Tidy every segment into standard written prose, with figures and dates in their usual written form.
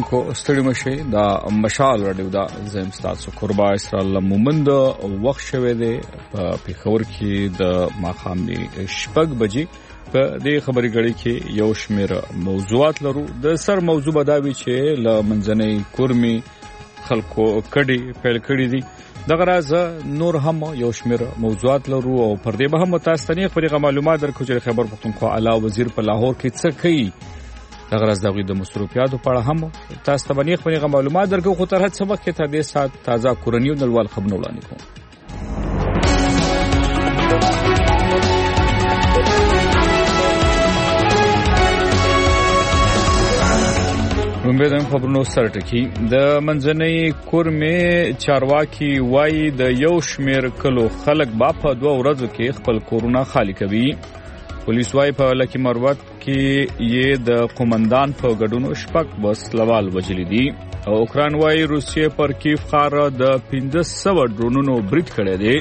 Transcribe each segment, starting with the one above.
اوریدونکو ستړي مشي دا مشال رادیو دا زم تاسو قربا اسرائیل مومند وخت شوه دی په پیښور کې د ماخامي شپږ بجې په دې خبري غړي کې یو شمیر موضوعات لرو د سر موضوع بداوي چې ل منځنۍ کورمي خلکو کډي پیل کړي دي دغه راز نور هم یو شمیر موضوعات لرو او پر دې به هم تاسو ته خبري معلومات درکو چې خبر پښتونخوا اعلی وزیر په لاهور کې څه کوي دغه راز دغه د مصروفیاتو په اړه هم تاسو ته باندې معلومات درکو خو تر هڅه وخت ته د سات تازه کورنیو نړیوال خبرونه وړاندې کوم رومبه خبرونو سره ټکی د منځنۍ کورمې چارواکي وایي د یو شمیر کلو خلک با په 2 ورځو کې خپل کورونه خالی کوي پولیس وايي په لکی مروت کې یې د قومندان په ګډونو شپږ بس لوال وجلی دي او اوکران وايي روسیې پر کیف ښار د 1500 ډرونونو برید کړی دی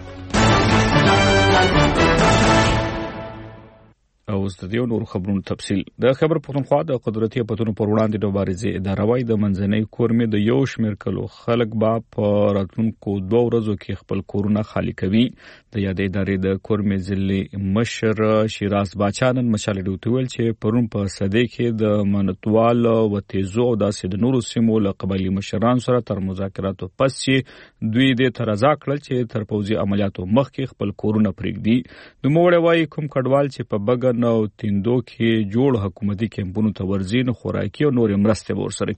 او د دې نور خبرونو تفصیل د خبر پښتونخوا د قدرتي پتونو پر وړاندې د مبارزې اداره وايي د منځنۍ کورمې د یو شمیر کلو خلک با په راتلونکو 2 ورځو کې خپل کورونه خالی کوي د یادې ادارې د کورمې ضلع مشر شیراز باچانن مشال ډوتویل چې پرون په صدې کې د منتوال او تیزو او د نورو سیمو له قبایلی مشران سره تر مذاکراتو پس چې دوی د ترازا کړل چې تر پوزي عملیاتو مخکې خپل کورونه پرېږدي د موړ وايي کوم کډوال چې په بګن او تیندو کې جوړ حکومتي کمپونو ته ورزین خوراکي او نور مرسته ورسره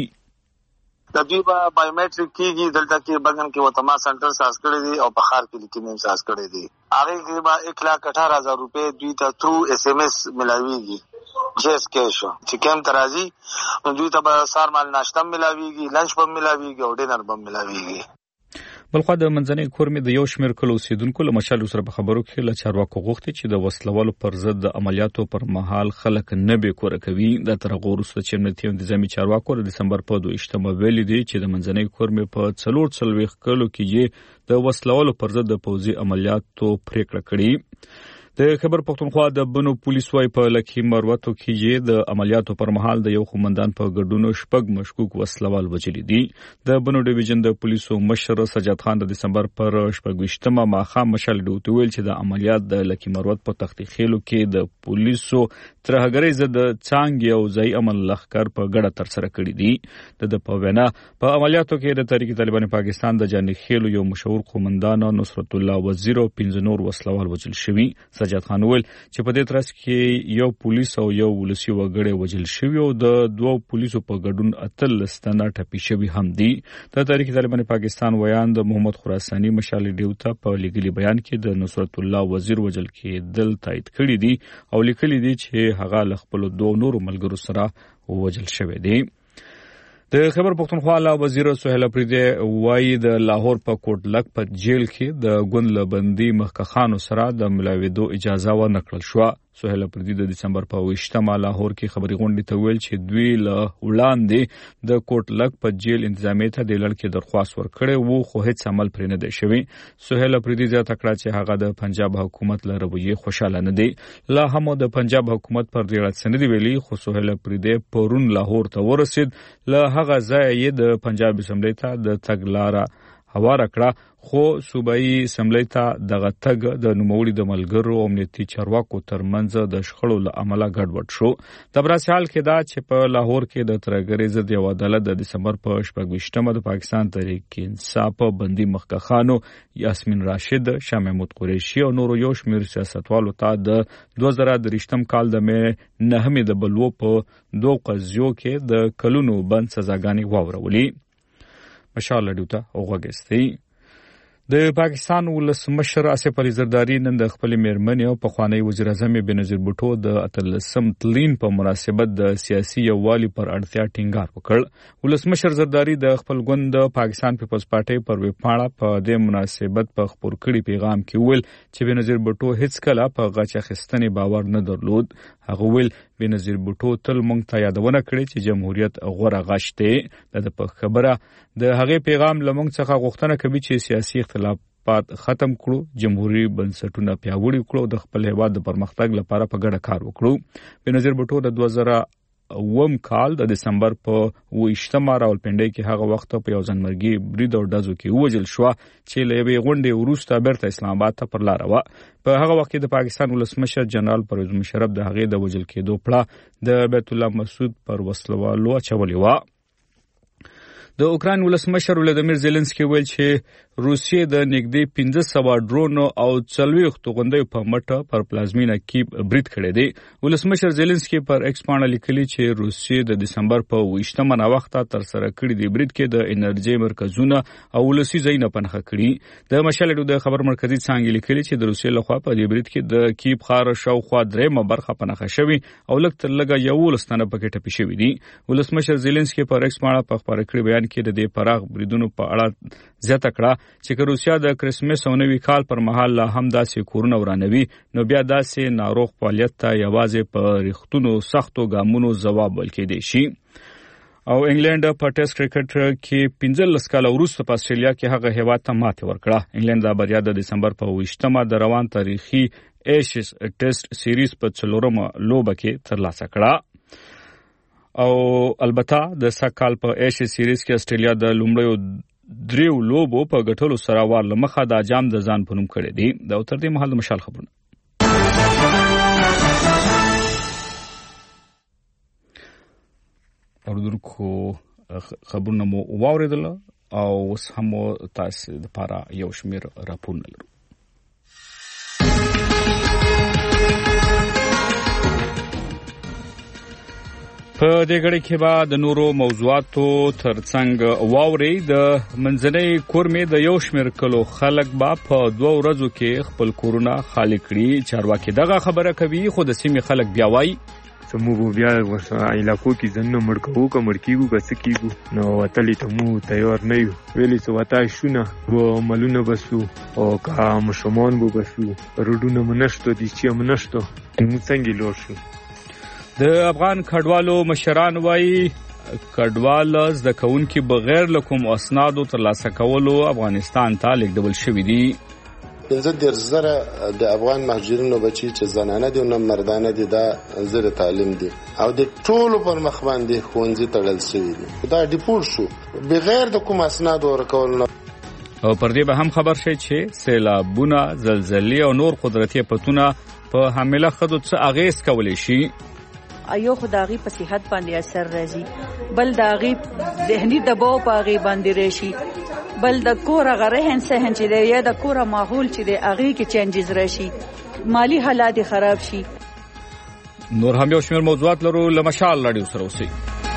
کیږي د دوی په بایومټریک کېږي دلته کې بګن کې وتما سنټر ساز کړی دی او په خار کې لیکنې ساز کړی دی هغه کې به 1,18,000 روپے دوی ته تھرو SMS ملاويږي جیس کیش چې کم ترازی دوی ته به سار مال ناشته ملاويږي لنچ به ملاويږي او ډینر به ملاويږي بلخو د منځنۍ کورمې د یو شمیر کلو اوسیدونکو له مشال سره په خبرو کې له چارواکو غوښتي چې د وسلوالو پر ضد د عملیاتو پر مهال خلک نه به کور کوي د ترغور سره چې امنیتي انتظامی چارواکو د دسمبر په 2 ویلي دي چې د منځنۍ کورمې په 4 کلو کې د وسلوالو پر ضد د پوځي عملیاتو پریکړه کړې د خبر پښتونخوا د بنو پولیس وايي په لکی مروتو کې د عملیاتو پر مهال د یو قومندان په ګډونو شپږ مشکوک وسلوال وجلی دي د بنو ډیویژن د پولیسو مشر سجاد خان د دسمبر پر 28مه ماخام مشال ډوتویل چې د عملیات د لکی مروت په تختی خېلو کې د پولیسو ترهګری زد څنګه او ځای امن لخر په ګډه تر سره کړی دي د په وینا په عملیاتو کې د تحریک طالبان پاکستان د جاني خېلو یو مشهور قومندان نصرت الله وزیر او 15 نور وسلوال وجل شوی سجاد خان ویل چې په دې ترڅ کې یو پولیس او یو ولسی وګړي وجل شوی او د 2 پولیسو په ګډون اتل ستنه ټپي شوی هم دي د تحریک طالبان پاکستان ویان د محمد خراساني مشال ډیوتا په لیکلي بیان کې د نصرت الله وزیر وجل کې دل تایید کړی دي او لیکلي دي چې هغه خپل 2 نور ملګرو سره وجل شوی دی د خبر پښتونخوا لا وزیر سهیل اپریدی وایي د لاهور په کوټلک په جیل کې د ګوند لبندي مخکخانو سره د ملاویدو اجازه ورنکړل شو سهیل اپریدی د دسمبر په 28مه لاهور کې خبري غونډې ته ویل چې دوی له وړاندې د کوټلک په جیل انتظامیه ته د لړ کې درخواست ورکړې وو خو هیڅ عمل پرې نه دی شوی سهیل اپریدی ځکه کړه چې هغه د پنجاب حکومت له رویه خوشاله نه دی لا هم د پنجاب حکومت پر دې راتسنه دی ویلي خو سهیل اپریدی پرون لاهور ته ورسید له هغه ځای د پنجاب اسمبلی ته د تګلارې هوار کړه خو صوبایي اسمبلی ته دغه تګ د نوموړي د ملګرو امنیتي چارواکو ترمنځ د شخړو له امله ګډوډ شو د براسحال کې دا چې په لاهور کې د ترګری ضد یو عدالت د دسمبر په 28مه د پاکستان تحریک انصاف بندي مخکخانو یاسمین راشد شاه محمود قریشي او نورو یو شمیر سیاستوالو ته د 2023 کال د مې 9 د بلوو په 2 قضیو کې د کلونو بند سزاګانې واورولې مشال ډیوتا اوغاګستی د پاکستان ولسمشر آصف علي زرداری نن د خپل میرمنې او پخوانی وزیر اعظم بنظیر بوټو د اتلسم تلین په مناسبت د سیاسي یووالي پر اړتیا ټینګار وکړ ولسمشر زرداری د خپل ګوند پاکستان پیپلز پارټي پر ویبپاڼه په دې مناسبت په خبر کړي پیغام کې ویل چې بنظیر بوټو هیڅ کله په غچ اخیستنې باور نه درلود هغه ویل بنظیر بوټو تل مونږ ته یادونه کړې چې جمهوریت غوره غش دی د په خبره د هغه پیغام لمونږ څخه غوښتنه کوي چې سیاسي اختلافات ختم کړو جمهوریت بنسټونه پیاوړي کړو د خپل هیواد د پرمختګ لپاره په ګډه کار وکړو بنظیر بوټو د 2000 2020 کال د دسمبر په 28 راولپنډۍ کې هغه وخت په یو ځانمرګي برید او ډزو کې وژل شو چې له یوې غونډې وروسته بیرته اسلام آباد ته پر لار و. په هغه وخت کې د پاکستان ولسمشر جنرال پرویز مشرف د هغې د وژل کېدو پړه د بیت الله مسعود پر وسلوالو اچولې و. د اوکراین ولسمشر ولادیمیر زيلنسکي ویل چې روسیې د نږدې 1500 ډرون او 40 غونډې په مټه پر پلازمینه کې برید کړی دی. ولسمشر زيلنسکي پر ایکس باندې لیکلي چې روسیې د دسمبر په 28 وخت تر سره کړی دی برید کې د انرژي مرکزونه او ولسي ځایونه پنهخه کړي. د مشالډو د خبر مرکزی څنګه لیکلي چې د روسیې لخوا په دې برید کې د کیب خار شاوخوا درېمه برخه پنهخه شوی او لږ تر لږه یو لستانه پکې ټپي شوی دی. ولسمشر زيلنسکي پر ایکس باندې په خبر کړی بیان کې د دې پراغ بریدونو په اړه زیاته کړه چې روسیا د کرسمس او نوي کال پر مهال لا هم داسې کورونه ورانوي نو بیا داسې ناروغ فعالیت ته یوازې په ریښتونو سختو ګامونو ځواب ورکړي شي. او انګلند په ټیسټ کرکټ کې 15 کال وروسته په استرالیا کې هغه هیواد ته ماته ورکړه. انګلند د بریا د دسمبر په 28 د روان تاریخي ایشز ټیسټ سیریز په 4مه لوبه کې ترلاسه کړه. او البته د سکهال په ایشیا سیریز کې استرالیا د لومړیو دریو لوبو په ګټلو سره وار لمخه د جام د ځان په نوم کړی دی. دا تر دې مهال د مشال خبرونه اوردونکو خبرونه مو واوریدل او اوس هم تاسو لپاره یو شمیر راپورونه لرو. په دې غړي کې به د نورو موضوعاتو ترڅنګ واوري د منځنۍ کورمې د یو شمیر کلو خلک به په 2 ورځو کې خپل کورونه خالی کړي. چارواکي دغه خبره کوي خو د سیمې خلک بیا وایي سمو بیا ورسره علاقو کې ځنه مړکو کمړکیږو بسکیږو نو وتلی ته مو تیار نه یو ویلې سو وتای شونه و ملونه بسو او کا مشمون بو بسو روډونه منشتو دي چې منشتو مو څنګه لور شو. د افغان کډوالو مشران وایي کډوال زده کوونکي بغیر له کوم اسنادو ترلاسه کولو افغانستان ته لیږدول شوي دي. 15,000 د افغان مهاجرینو بچي چې زنانه دي او مردانه دي دا زیر تعلیم دي او د ټولو پر مخ باندې ښوونځي تړل شوي دي. دا ډیپورټ شو بغیر د کوم اسنادو ورکول نه. او پر دې به هم خبر شي چې سیلابونه زلزلې او نور قدرتي آفتونه په حامله ښځو څه اغیز کولی شي. ایو خدایي په صحت باندې اثر راځي بل داغي ذهني دباو پاغي باندې راشي بل د کور غرهن سهن چې دی یا د کور ماحول چې دی اغي کې چینجز راشي مالی حالات خراب شي. نور هم یو شمیر موضوعات لرو لمشال لړیو سره اوسئ.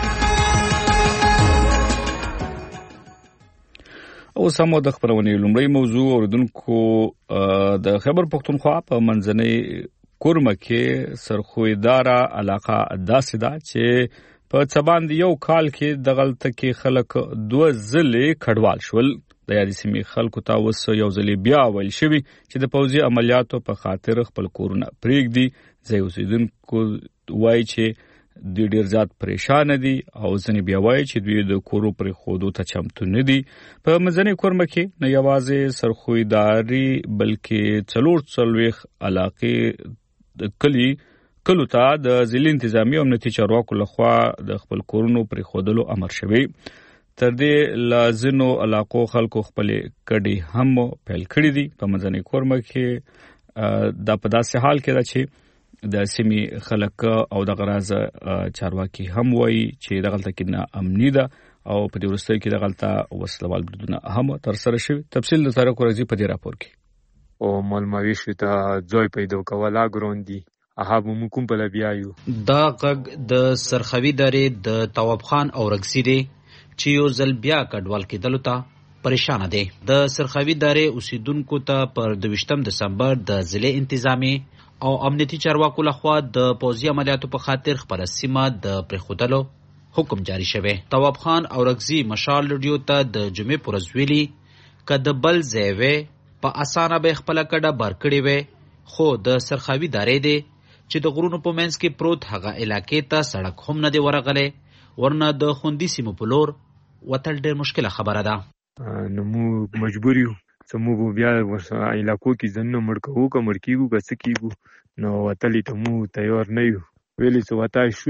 او سمو د خبرونې لومړی موضوع اوردونکو د خیبر پختونخوا په منځنۍ کورمه کې سرخویداره علاقه داسې ده چې په څباند یو کال کې د غلطه کې خلک 2 ځلې کډوال شول. د یادې سیمې خلکو ته اوس یو ځلې بیا ویل شوي چې د پوځي عملیاتو په خاطر خپل کورونه پرېږدي. ځای اوسیدونکو وایي چې دوی ډېر زیات پریشان دي او ځینې بیا وایي چې دوی د کورو پرېښودو ته چمتو نه دي. په منځنۍ کورمه کې نه یوازې سرخویداري بلکې 44 علاقې کلو ته د ضلع انتظامی او امنیتي چارواکو لخوا د خپل کورونو پرېښودلو امر شوی. تر دې لازنو علاقو خلکو خپل کډي هم پیل کړی دي. په منځنۍ کورمه کې دا په داسې حال کې ده چې د سیمې خلک او د غراز چارواکي هم وایي چې د غلطه کې نه امني ده او په دې وروستۍ کې د غلطه وسلوال بریدونه هم تر سره شوي. تفصیل د طارق ورزي په دې راپور کې او مالموي شو ته ځای پیدا کولا ګروندي هغه مو کوم په لبیایو. دا غږ د سرخوي درې د تواب خان او رګسي دی چې یو ځل بیا کډوال کېدلو ته پریشان دي. د سرخوي درې اوسیدونکو ته پر 22 دسمبر د ضلع انتظامی او امنیتي چارواکو لخوا د پوځي عملیاتو په خاطر خپل سیمه د پرېښودلو حکم جاری شوی. تواب خان او رګسي مشال لډیو ته د جمعې پر ورځ ویلي کده بل ځای په اسانه به خپل کډه بار کړی وي خو د سرخوي دارې دی چې د غرونو په منځ کې پروت هغه علاقې ته سړک هم نه دی ورغلی ورنه د خوندي سیمو په لور وتل ډېر مشکله خبره ده. نو مو مجبور یو سمو بیا ورسره علاقو کې ځنه مړکو کمړکیږو بسکیږو نو وتلی ته مو تیار نه یو ویلې سو وتای شونه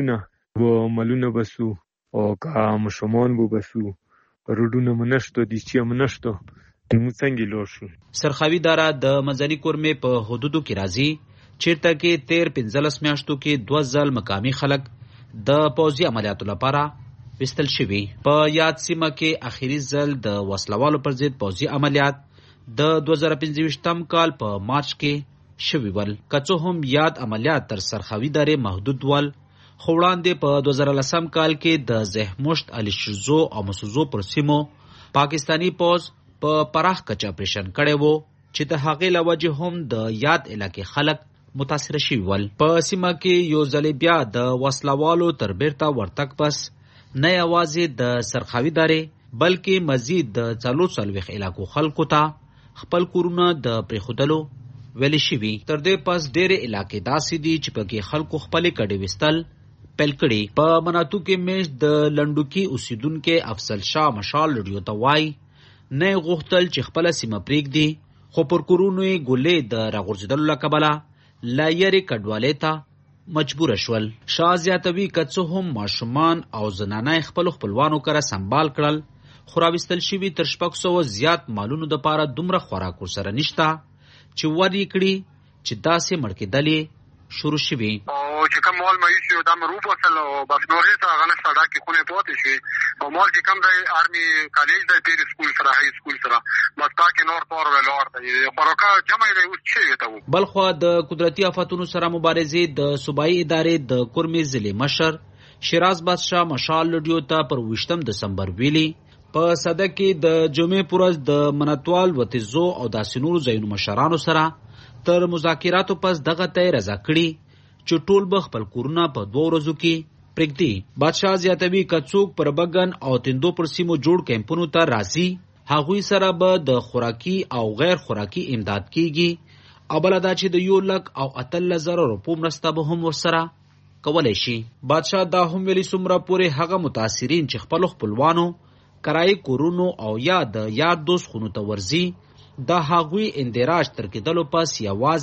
و ملونه بسو او که مشمان بو بسو روډونه منشتو دي چې منشتو نو څنګه لور شو. سرخوي دره د منځني کورمې په حدودو کې راځي چیرته کې 13-15 میاشتو کې 2 ځل مقامي خلک د پوځي عملیاتو لپاره وستل شوي. په یاد سیمه کې اخیری ځل د وسلوالو پر ضد پوځي عملیات د 2015 کال په مارچ کې شوي ول. که څه هم یاد عملیات تر سرخوي درې محدود ول، خو وړاندې په 2010 کال کې د زهمشت، علي شرزو او مسوزو پر سیمو پاکستانی پوځ په پراخ کچه اپریشن کړی وو چې د هغې له وجې هم د یاد علاقې خلک متاثر شوي ول. په سیمه کې یو ځل بیا د وسلوالو تر بیرته ورتګ پس نه یوازې د سرخوي درې بلکې مزید د 40 علاقو خلکو ته خپل کورونه د پرېښودلو ویلې شوي. تر دې پس ډېرې علاقې داسې دي چې پکې خلکو خپلې کډې ویستل پیل کړي. په مناتو کې میشت د لنډوکي اوسیدونکي افضل شاه مشال رډیو ته وایي نه یې غوښتل چې خپله سیمه پرېږدي، خو پر کورونو یې ګولې د راغورځېدلو له کبله لا یرې کډوالۍ ته مجبوره شول. شاه زیاتوي که څه هم ماشومان او زنانه یې خپلو خپلوانو کره سنبال کړل، خو راویستل شوي تر 600 زیات مالونو دپاره دومره خوراک ورسره نشته چې ور یې کړي چې داسې مړ کېدل شروع شوي. او چې کوم مال مې شو دا مروب وصل او بس نورې ته غنه ساده کې خونه پاتې شي. او مال چې کوم د آرمي کالج د پیر سکول سره هاي سکول سره مستا کې نور تور ولور ته خوراکه جمع دی اوس شي ته. بلخو د قدرتي آفاتونو سره مبارزې د صوبایي ادارې د کورمې ضلع مشر شیراز بادشاه مشال لډیو ته پر 20 دسمبر ویلي په صده کې د جمعې پر ورځ د منتوال وتیزو او داسې نورو ځایونو مشرانو سره تر مذاکراتو پس دغه ته رضا کړي چې ټول به خپل کورونه په 2 ورځو کې پرېږدي. بادشاه زیاتوي که څوک پر بګن او تندو پر سیمو جوړ کیمپونو ته راځي، هغوی سره به د خوراکي او غیر خوراکي امداد کیږي. او بله دا چې د 1,18,000 روپو مرسته به هم ورسره کولی شي. بادشاه دا هم ویلي څومره پورې هغه متاثرین چې خپلو خپلوانو کرایي کورونو او یا د یار دوست خونو ته ورځي، دا هغوی اندراج تر کېدلو پس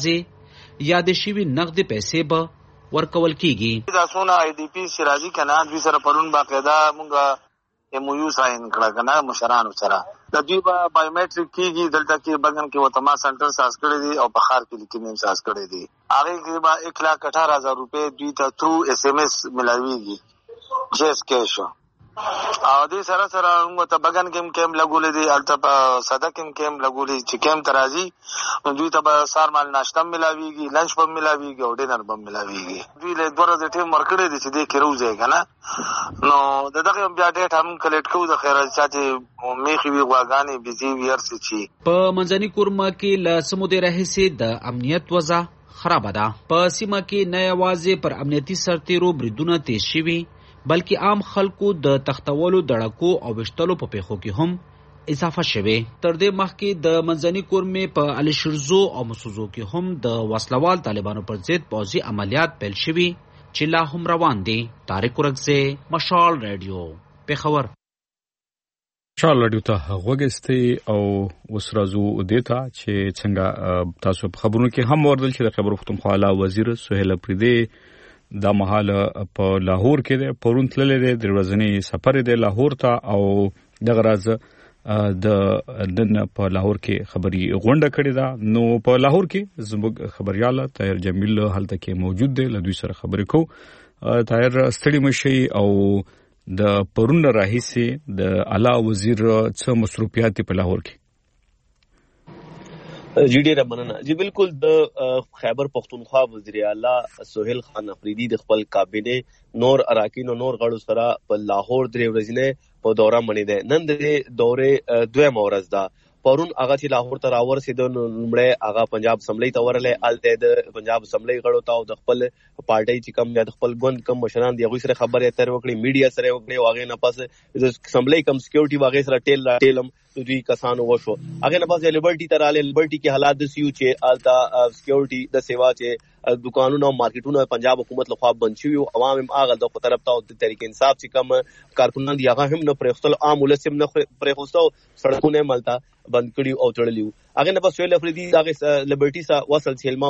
یوازې یادې شوي نقدې پیسې به ورکول کیږي. دا څونه آی ډي پی سراجي کنه دوی سره پرون باقاعده مونږه ایم او یو ساين کړه کنه مشرانو سره. د دوی به بایومټریک کیږي دلته کې بګن کې وتما سنټر ساز کړی دی او په خار کې لیکن ساز کړی دی. هغه کې به 1,18,000 روپے دوی ته تھرو SMS ملاويږي جیس کیش. او دې سره سره موږ ته بګن کېم لګولې دي، البته په صدا کېم لګولې چې کېم ترازی دوی ته به سار مال ناشته ملاويږي، لنچ به ملاويږي او ډینر به ملاويږي. دوی له 2 ورځې ټیم ورکړې دي چې دې کې روزه کنه نو دغه بیا ډېر هم کلیټ کوو د خیرات چې میخي وی غواګانی بيزي ويرسي چی. په منځني کورمه کې له سمودي راهسي د امنیت وضع خراب ده. په سیمه کې نه یوازې پر امنیتي سرتیرو بریدونه تیز شوي بلکې عام خلکو د تختولو دړکو او وشتلو په پیښو کې هم اضافه شوه. تر دې مخکې د منځني کورمې په علي شرزو او مسوزو کې هم د وسلوال طالبانو پر ضد پوځي عملیات پیل شوي چې لا هم روان دي. طارق ورکزی، مشال رادیو، پیښور. مشال رادیو ته غوږستئ او اوس راځو دې ته چې څنګه تاسو په خبرونو کې هم وردل چې د خبرو پښتونخوا وزیر سهیل اپریدي دا مهال په لاهور کې دی، پرون تللی دی، د ورځنی سفر دی لاهور ته او دغه راز د نن په لاهور کې خبري غونډه کړې ده. نو په لاهور کې زموږ خبريال طاهر جمیل هلته کې موجود دی، له دوی سره خبرې کوو. طاهر ستړي مشي او د پرون راهیسي د اعلی وزیر څه مصروفیات په لاهور کې؟ جی ډیره مننه. جی بالکل د خیبر پختونخوا وزیر اعلی سہیل خان افریدی د خپل کابینه نور اراکین او نور غړو سره په لاهور درې ورځې په دوره منی ده. نن د دورې دویم ورځ ده. پرون هغه چې لاهور ته راورسېد نو لومړی هغه پنجاب اسمبلی ته ورغلی، هلته د پنجاب اسمبلی غړو ته او د خپل پارټۍ چې کوم د خپل ګوند کم مشران دي هغوی سره خبرې اترې وکړې، میډیا سره وکړې او هغې نه پس د اسمبلی کم سکیورټي هغې سره ټیلم دوی کسانو وشو. هغې نه پس لیبرټي ته راغلی. لیبرټي کې حالات داسې یو چې هلته سکیورټي د سیوا چې دکانونه او مارکیټونه پنجاب حکومت لخوا بند شوي وو، عوام هم هغه د طرف ته د تحریک انصاف چې کوم کارکونان دي هغه هم نه پرېښودل، عام ولس هم نه پرېښوسته او سړکونه هم هلته بند کړي او تړلي وو. هغې نه پس سهیل افریدي هغې لیبرټي سره وصل چې هلمه وه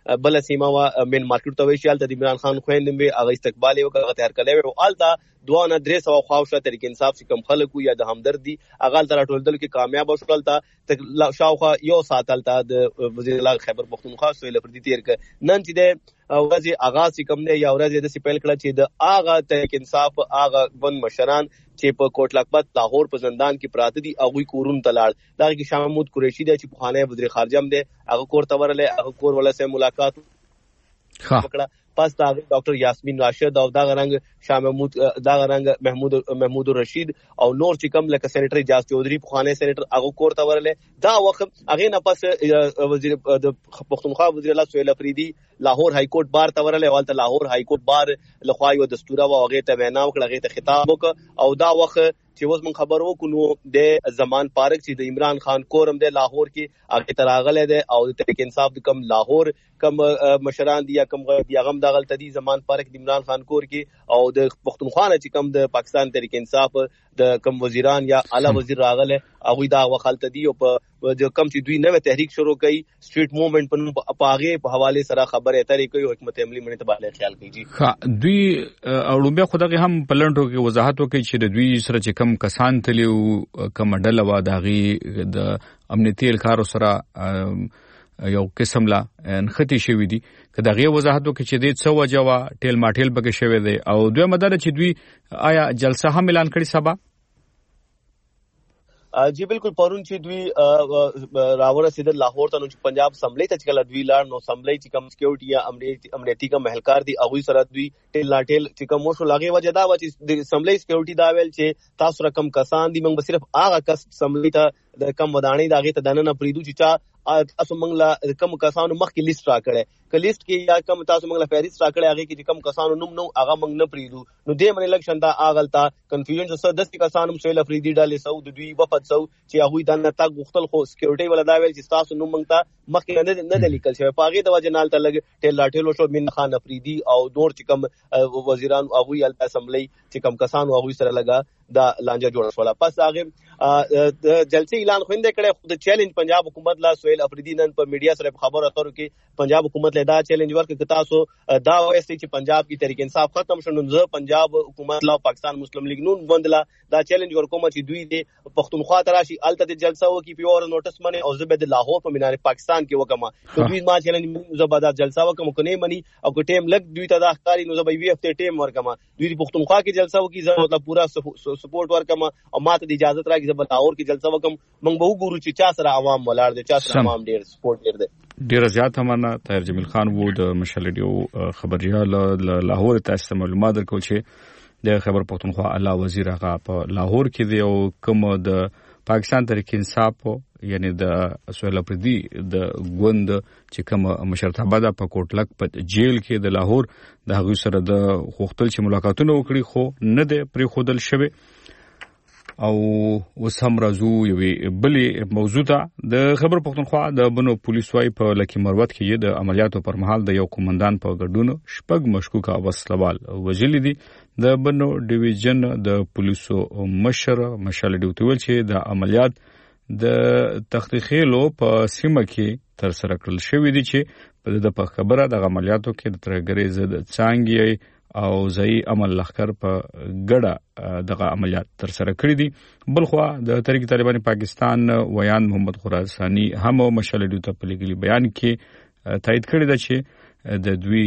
بل سیمه وا من مارکیټ ته ویشل د عمران خان خويندم به هغه استقبال یو تیار کړي او التا 2-3 خواوشه تحریک انصاف چې کم خلکو یا د همدردي هغه تر ټولدل کې کامیاب وشول تا شاوخه یو ساتل تا د وزیر اعلی خیبر پختونخوا سهیل افریدي تیر ک نن چې د ورځ آغاز کوم دی یا ورځ د سپیل کړه چې د اغه تحریک انصاف اغه ون مشران چې په کوټ لکبت لاهور په زندان کې پراته دي هغه کورون تلاړ دا کې شاه محمود قریشی دی چې په خانه وزیر خارجه هم دی هغه کور تورله هغه کور ولا سره ملاقات وکړه پس دا ډاکټر یاسمین راشد او دا غرنګ شاه محمود دا غرنګ محمود رشید او نور چې کوم لکه سېنیټر اجاز چودھری په خانه سېنیټر هغه کور تورله دا وخت هغه نه پس وزیر د پښتونخوا وزیر الله سهیل افریدي لاهور های کورټ بار تورله والته لاهور های کورټ بار لخوا یو دستور او هغه ته وینا وکړه هغه ته خطاب وکړ او دا وخت چې اوس من خبر وکړو د زمان پارک چې د عمران خان کورم د لاهور کې هغه تراغله ده او د تحریک انصاف د کم لاهور کم مشران دي یا کم غم د غلط دي زمان پارک د عمران خان کور کې او د پښتونخوا چې کم د پاکستان تحریک انصاف د کم وزیران یا اعلی وزیر راغله هغه دا وخت دي او په کم چې دوی نوې تحریک شروع کړي سټریټ موومېنټ په هغه په حواله سره خبره اترې کوي حکومت عملی منې ته باندې خیال کوي دوی اړوبه خدای هم پلنټو کې وضاحت وکړي چې دوی سره چې کم کسان تلیو کم ډله وا داغي د امنیتي الکارو سره یو قسم لا انختی شوی دي که دغه وضاحت وکړي چې د څو وجوا ټیل ماټیل بګه شوی دی او دوی مدار چې دوی آیا جلسه هم اعلان کړی سبا جی بالکل پرون چې دوی راوړه سید لاهور ته نو پنجاب اسمبلی ته چکل دوی لاړ نو اسمبلی چې کم سکیورټي یا امنیتي کا مهلکار دي هغه سره دوی ټیل لاټیل چې کوم شو لاګي وجه دا و چې د اسمبلی سکیورټي دا ویل چې تاسو رقم کسان دي موږ صرف هغه کس اسمبلی ته د کم ودانۍ داغه ته دنه پریدو چې چا تاسو موږ لا کم کسانو مخکې لیست را کړي ک لیست کې یا کم تاسو موږ لا فهرست را کړي هغه کې کم کسانو نوم نو هغه موږ نه پریدو نو دې من الیکشن دا اغلتا کنفیوژن چې 10 کسانو سهیل افریدي ډالې سو د دوی وفد سو چې هغه دنه تا غختل خو سکیورټي ولا دا ویل چې تاسو نوم موږ ته مخکې نه لیکل شوی پاغه د وجه نال ته لګ ټیل لاټیل وشو من خان افریدي او نور چې کم وزیران هغه ال اسمبلی چې کم کسانو هغه سره لګا دا لانجه جوړ شولا پس هغه جلسه اعلان خوينده کړي خود چیلنج پنجاب حکومت لا سهیل افریدي نن په میډیا سره خبر اترو کې پنجاب حکومت له دا چیلنج ورکړي تاسو دا وایي چې پنجاب کی تحریک انصاف ختم شونه زه پنجاب حکومت لا پاکستان مسلم لیگ نون بندلا دا چیلنج ورکوم چې دوی د پښتونخوا تراشي الته د جلسه وکي پیور نوټس منه او زبد لاهور په مینار پاکستان کې وکما دوی ما چیلنج زبدا جلسه وکم کنه منی او کو ټیم لګ دوی ته دا ښکاری نو زبې وی هفته ټیم ورکما دوی د پښتونخوا کې جلسه وکي زه مطلب پورا سپورټ ورکما او ماته د اجازه راکې زبد لاهور کې جلسه وکم موږ به وګورو چې چا سره عوام ولاړ دي چا سره عوام ډیر سپورټ ډیر دي ډیر زیات همانه طاهر جمیل خان وو د مشالډیو خبريال لاهور ته معلومات درکول چې د خیبر پختونخوا اعلی وزیر هغه په لاهور کې دی او کوم د پاکستان تحریک انصاف یعنی د سهیل افریدي د ګوند چې کوم مشرتابه ده په کوټلک په جیل کې د لاهور د هغه سره د خوختل چې ملاقاتونه وکړي خو نه ده پرې خودل شوی او وسم راځو یوې بلې موضوع ته د خیبر پختونخوا د بنو پولیس وايي په لکی مروت کې د عملیاتو پر مهال د یو قومندان په ګډون شپږ مشکوکه وسلوال وژلي دي د بنو ډیویژن د پولیسو مشر مشال ډیوټول چې د عملیات د تحقیقلو په سیمه کې تر سره کړل شوې دي چې په خبره د عملیاتو کې د ترګری زد څنګه او ځای عمل لخر په ګډه دغه عملیات تر سره کړی دي بلخوا د تحریک طالبان پاکستان ویان محمد خراسانی هم مشال ډیوټ په لګلی بیان کې تایید کړی دی چې د دوی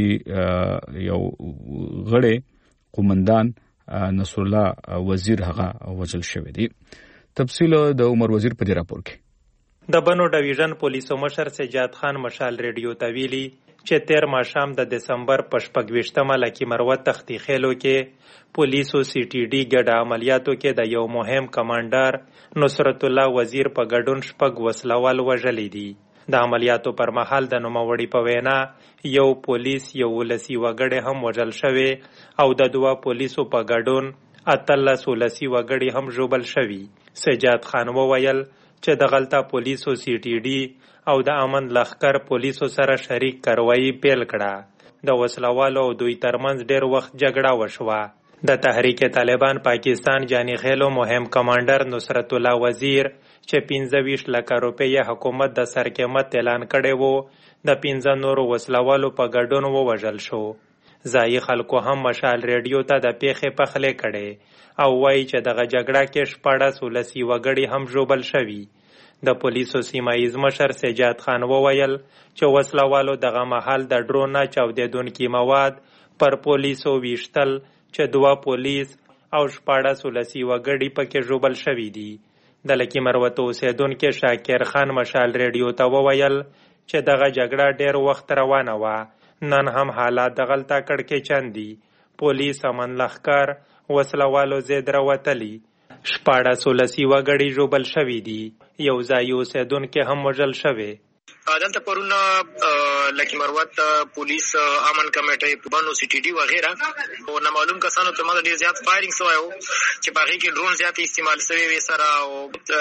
یو غړي قومندان نصر الله وزیر هغه وجل شوی دی تفصیل د عمر وزیر په دې راپور کې د بنو ډیویژن پولیسو مشر سجاد خان مشال ریډیو ته ویلي چې تیر ماښام د دسمبر په 26مه لکی مروت تختی خېلو کې پولیسو سی ټي ډي ګډ عملیاتو کې د یو مهم کمانډر نصرت الله وزیر په ګډون شپږ وسلوال وژلي دي د عملیاتو پر مهال د نوموړي په وینا یو پولیس یو ولسی وګړي هم وژل شوی او د دوه پولیسو په ګډون 18 ولسی وګړي هم ژوبل شوی سجاد خان وویل چې د غلطه پولیسو سی ټي ډي او د امن لخر پولیسو سره شریک کاروایی پیل کړه د وسلوالو او دوی ترمنځ ډیر وخت جګړه وشوه د تحریک طالبان پاکستان جانی خېلو مهم کمانډر نصرت الله وزیر چې 25 لک روپۍ حکومت د سرقیمت اعلان کړی وو د 15 نورو وسلوالو په ګډون ووژل شو. ځایي خلکو هم مشال ریډیو ته د پیښې پخلی کړی او وایي چې دغه جګړه کې 14 ولسي وګړي هم ژوبل شوي. د پولیسو سیمایز مشر سجاد خان وویل چې وسلوالو دغه مهال د ډرون نه چاودیدونکي مواد پر پولیسو ویشتل چې 2 پولیس او 14 ولسي وګړي پکې ژوبل شوي دي. د لکي مروت اوسیدونکي شاکر خان مشال ریډیو ته وویل چې دغه جګړه ډېر وخت روانه وه. نن هم حالات دغلته کړکېچن دي. پولیس امن لښکر وسلوالو ضد راوتلي. 14 ولسي وګړي ژوبل شوي دي. یو ځایي اوسیدونکي هم وژل شوي. دلته پرون لکي مروت پولیس امن کمیټه بنو سی ټي ډي وغیرہ او نامعلوم کسانو ته مده ډیر زیات فایرینګ شوی و چې په هغې کې ډرون زیات استعمال شوی وي سره او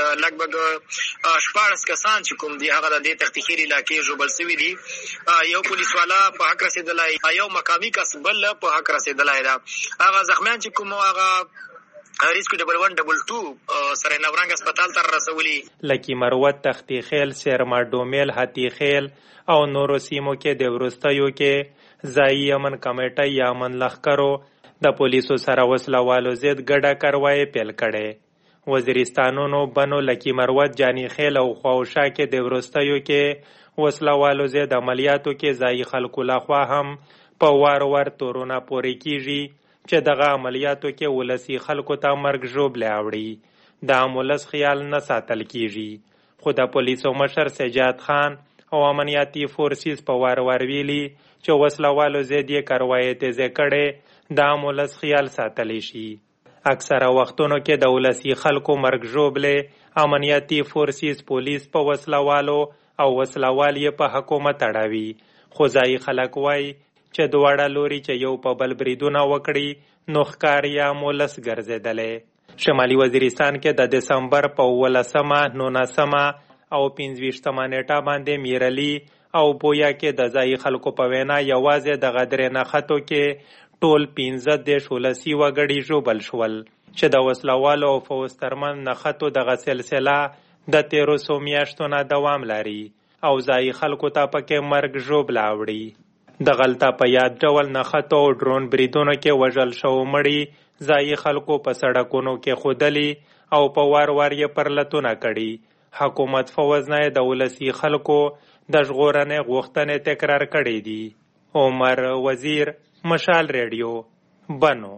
لږ 14 کسان چې کوم دي هغه د دې تختیخیر علاقې ژوبل شوي دي. یو پولیس والا په حق رسېدلی، یو مقامي کس بل په حق رسېدلی ده. هغه زخمیان چې کوم هغه ریسکو 1122 سره نورنګ هسپتال ته رسولي. لکي مروت تختی خیل، سیرما ډومیل، هتی خیل او نورو سیمو کې د وروستیو کې ځایي امن کمیټه یا امن لښکرو د پولیسو سره وسلوالو ضد ګډه کاروایي پیل کړې. وزیرستانونو، بنو، لکي مروت، جاني خیل او خواوشا کې د وروستیو کې وسلوالو ضد عملیاتو کې ځایي خلکو لخوا هم په وار وار تورونه پورې کیږي چې دغه عملیاتو کې ولسي خلکو ته مرګ ژوبلی اوړي. د ولس خیال نه ساتل کیږي. خو د پولیسو مشر سجاد خان او امنیتي فورسز په وار وار ویلي چې وسلوالو ضد یې کاروایي تیزه کړې د ولس خیال ساتلی شي. اکثره وختونو کې د ولسي خلکو مرګ ژوبلی امنیتي فورسز پولیس په وسلوالو او وسلوال یې په حکومت اړوي. خو ځایي خلک وایي چې دواړه لوري چې یو په بل بریدونه وکړي نو ښکار یا مولس ګرځېدلی. شمالي وزیرستان کې د دسمبر په 18 19 او 25 نیټه باندې میرلی او بویا کې د ځایي خلکو په وینا یوازې د غدرې نښتو کې ټول 15 ولسي وګړي ژوبل شول چې د وسلوالو او فوز ترمن نښتو دغه سلسله د 1300 میاشتو نه دوام لري او ځایي خلکو ته پکې مرګ ژوبله اوړي. د غلطه په یاد ډول نښتو او ډرون بریدونو کې وژل شوو مړي ځایي خلکو په سړکونو کې ښودلي او په وار وار یې پرلتونه کړي. حکومت فوز نه د ولسي خلکو د ژغورنې غوښتنې تکرار کړي دي. عمر وزیر، مشال ریډیو، بنو.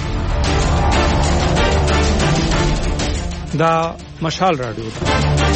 دا مشال رادیو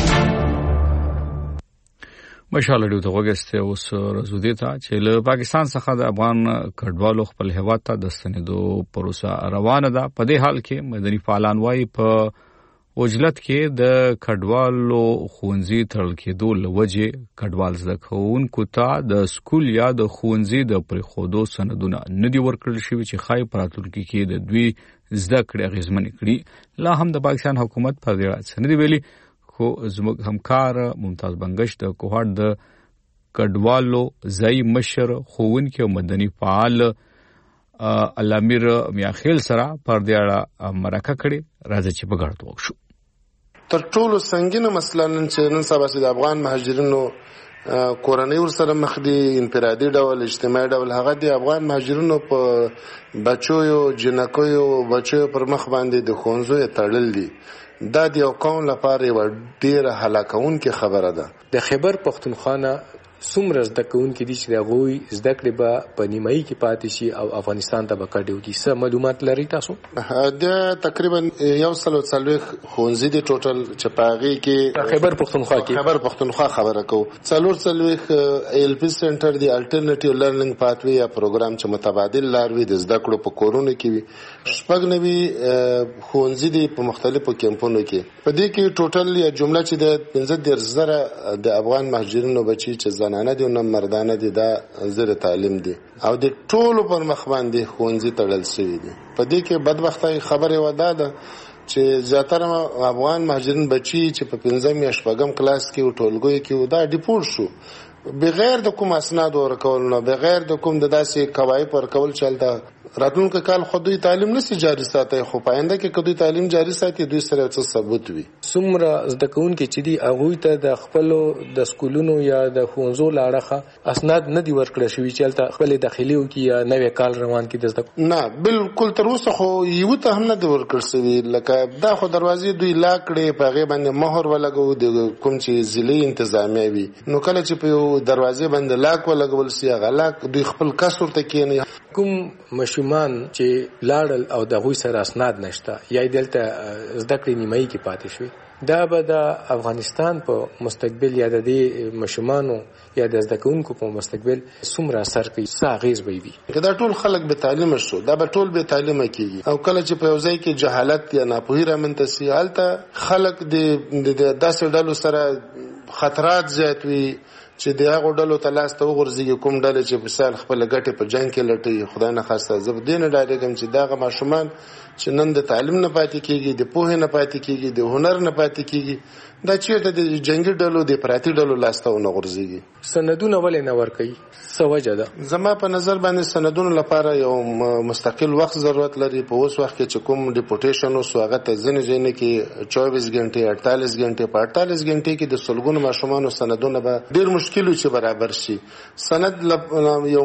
مشال ریډیو ته وګورئ. اوس رزودي ته چې له پاکستان څخه د افغان کډوالو خپل هیواد ته د ستنېدو پروسه روانه ده. په دې حال کې مدني فعالان وايي په وجلت کې د کډوالو ښوونځي تړل کېدو له وجې کډوال زده کوونکو ته د سکول یا د ښوونځي د پرېښودو سندونه نه دي ورکړل شوي چې ښایي په راتلونکي کې د دوی زده کړې اغېزمنې کړي. لا هم د پاکستان حکومت پر دې څه نه دي ویلي. خو زموږ همکار ممتاز بنگش د کوهاټ د کډوالو ځایي مشر ښوونکي او مدني فعال الامیر میاخیل سره پر دې اړه مرکه کړې. راځي چې په ګډه وکړو. تر ټولو سنگینه مسله نن چې نن سبا د افغان مهاجرینو کورنۍ ورسره مخ دي، انفرادي ډول، اجتماعي ډول، هغه د افغان مهاجرینو په بچیو، جنکیو، بچیو پر مخ باندې د ښوونځیو تړل دي. دا د یو قوم لپاره یوه ډېره هلاکونکې خبره ده. د خیبر پښتونخوا نه څومره زده کوونکي دي چې د هغوی زده کړې به په نیمایي کې پاتې شي او افغانستان ته به کډې وکړي؟ څه معلومات لرئ تاسو؟ د تقریبا 140 ښوونځي دي ټوټل چې په هغې کې خیبر پښتونخوا خبره کوو. 40 LP سنټر دي، الټرنیټیو لرنینګ پاتوی یا پروګرام چې متبادل لار وي د زده کړو په کورونو کې وي. 96 ښوونځي دي په مختلفو کیمپونو کې. په دې کې ټوټل یا جمله چې د 15,000 د افغان مهاجرینو بچي چې زنانه دي او نه مردانه دي دا زیر تعلیم دي او د ټولو پر مخ باندې ښوونځي تړل شوي دي. په دې کې بدبختۍ خبرې ودا ده چې زیاتره افغان مهاجرین بچي چې په 5 یا 6 کلاس کې او ټولګیو کې دا ډیپورټ شو بغیر د کوم اسناد ورکول نه، بغیر د کوم د داسې قواعد ورکول چې هلته راتلونکي کال خو دوی تعلیم نشي جاري ساتي، خو پاینده کې کدوې تعلیم جاري ساتي دوی سره څه ثبوت وي. څومره زده کوونکي چې دي هغوی ته د خپلو د سکولونو یا د ښوونځو له اړخه اسناد نه دي ورکړل شوي چې هلته خپلې داخلي وکړي یا نوی کال روان کړي د زده کړو؟ نه بالکل تر اوسه خو یو ته هم نه دی ورکړل شوي. لکه دا خو دروازې دوی لا کړې، په هغې باندې مهر ولګو د کوم چې ضلعي انتظامیه وي، نو کله چې په یو دروازې باندې لاک ولګول سي هغه لاک دوی خپل کس ورته کښېني. کوم ماشومان چې لاړل او د هغوی سره اسناد نشته یا دلته زده کړې نیمایي کې پاتې شوي، دا به د افغانستان په مستقبل یا د دې ماشومانو یا د زده کوونکو په مستقبل څومره اثر کوي، څه اغېز به وي؟ که دا ټول خلک بې تعلیمه شو، دا به ټول بې تعلیمه کېږي، او کله چې په یو ځای کې جهالت یا ناپوهي رامنځته سي، هلته خلک د داسې ډلو سره خطرات زیات وي چې د هغو ډلو ته لاس ته وغورځېږي، کوم ډلې چې مثال خپله ګټې په جنګ کې لټوي. خدای نه خواسته زه په دې نه ډارېږم چې دغه ماشومان چې نن د تعلیم نه پاتې کېږي، د پوهې نه پاتې کېږي، د هنر نه پاتې کېږي، دا چېرته د جنګي ډلو د افراطي ډلو لاس ته ونه غورځېږي. سندونه ولې نه ورکوي؟ څه وجه ده؟ زما په نظر باندې سندونو لپاره یو مستقل وخت ضرورت لري. په اوس وخت کې چې کوم ډیپوټیشن اوس هغه ته ځینې ځایونه کې 24 غنټې 48 غنټې، په 48 غنټې کې د سلګونو ماشومانو سندونه به ډېر مشکل وي چې برابر شي. سند یو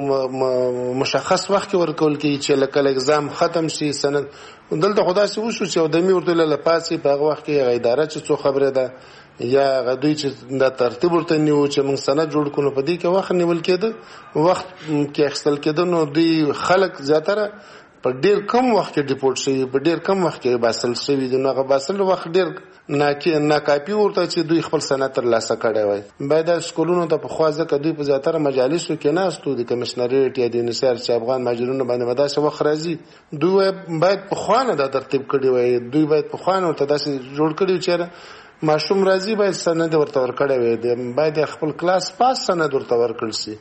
مشخص وخت کې ورکول کېږي چې لکه اگزام ختم شي سند. دلته خو داسې وشو چې اودمي ورته له پاسې په هغه وخت کې هغه اداره چې څو خبره ده یا غدوی چې دا ترتیب ورته نیو چې موږ سند جوړ کړو، په دې کې وخت نیول کېده، وخت کې اخیستل کېده، نو دوی خلک زیاتره په ډېر کم وخت کې ډیپورټ شوي، په ډېر کم وخت کې باسل شوي دي. نو هغه باسل وخت ډېر ناکافي ورته چې دوی خپل سند ترلاسه کړی وای. باید سکولونو ته پخوا ځکه دوی په زیاتره مجالسو کې ناستو، د کمشنریټ یا د انحصار چې افغان مهاجرینو باندې به داسې وخت راځي، دوی باید پخوا نه دا ترتیب کړی وای، دوی باید پخوا نه ورته داسې جوړ کړي وي چې ماشوم راځي باید سند ورته ورکړی وي، باید خپل کلاس پاس سند ورته ورکړل شي.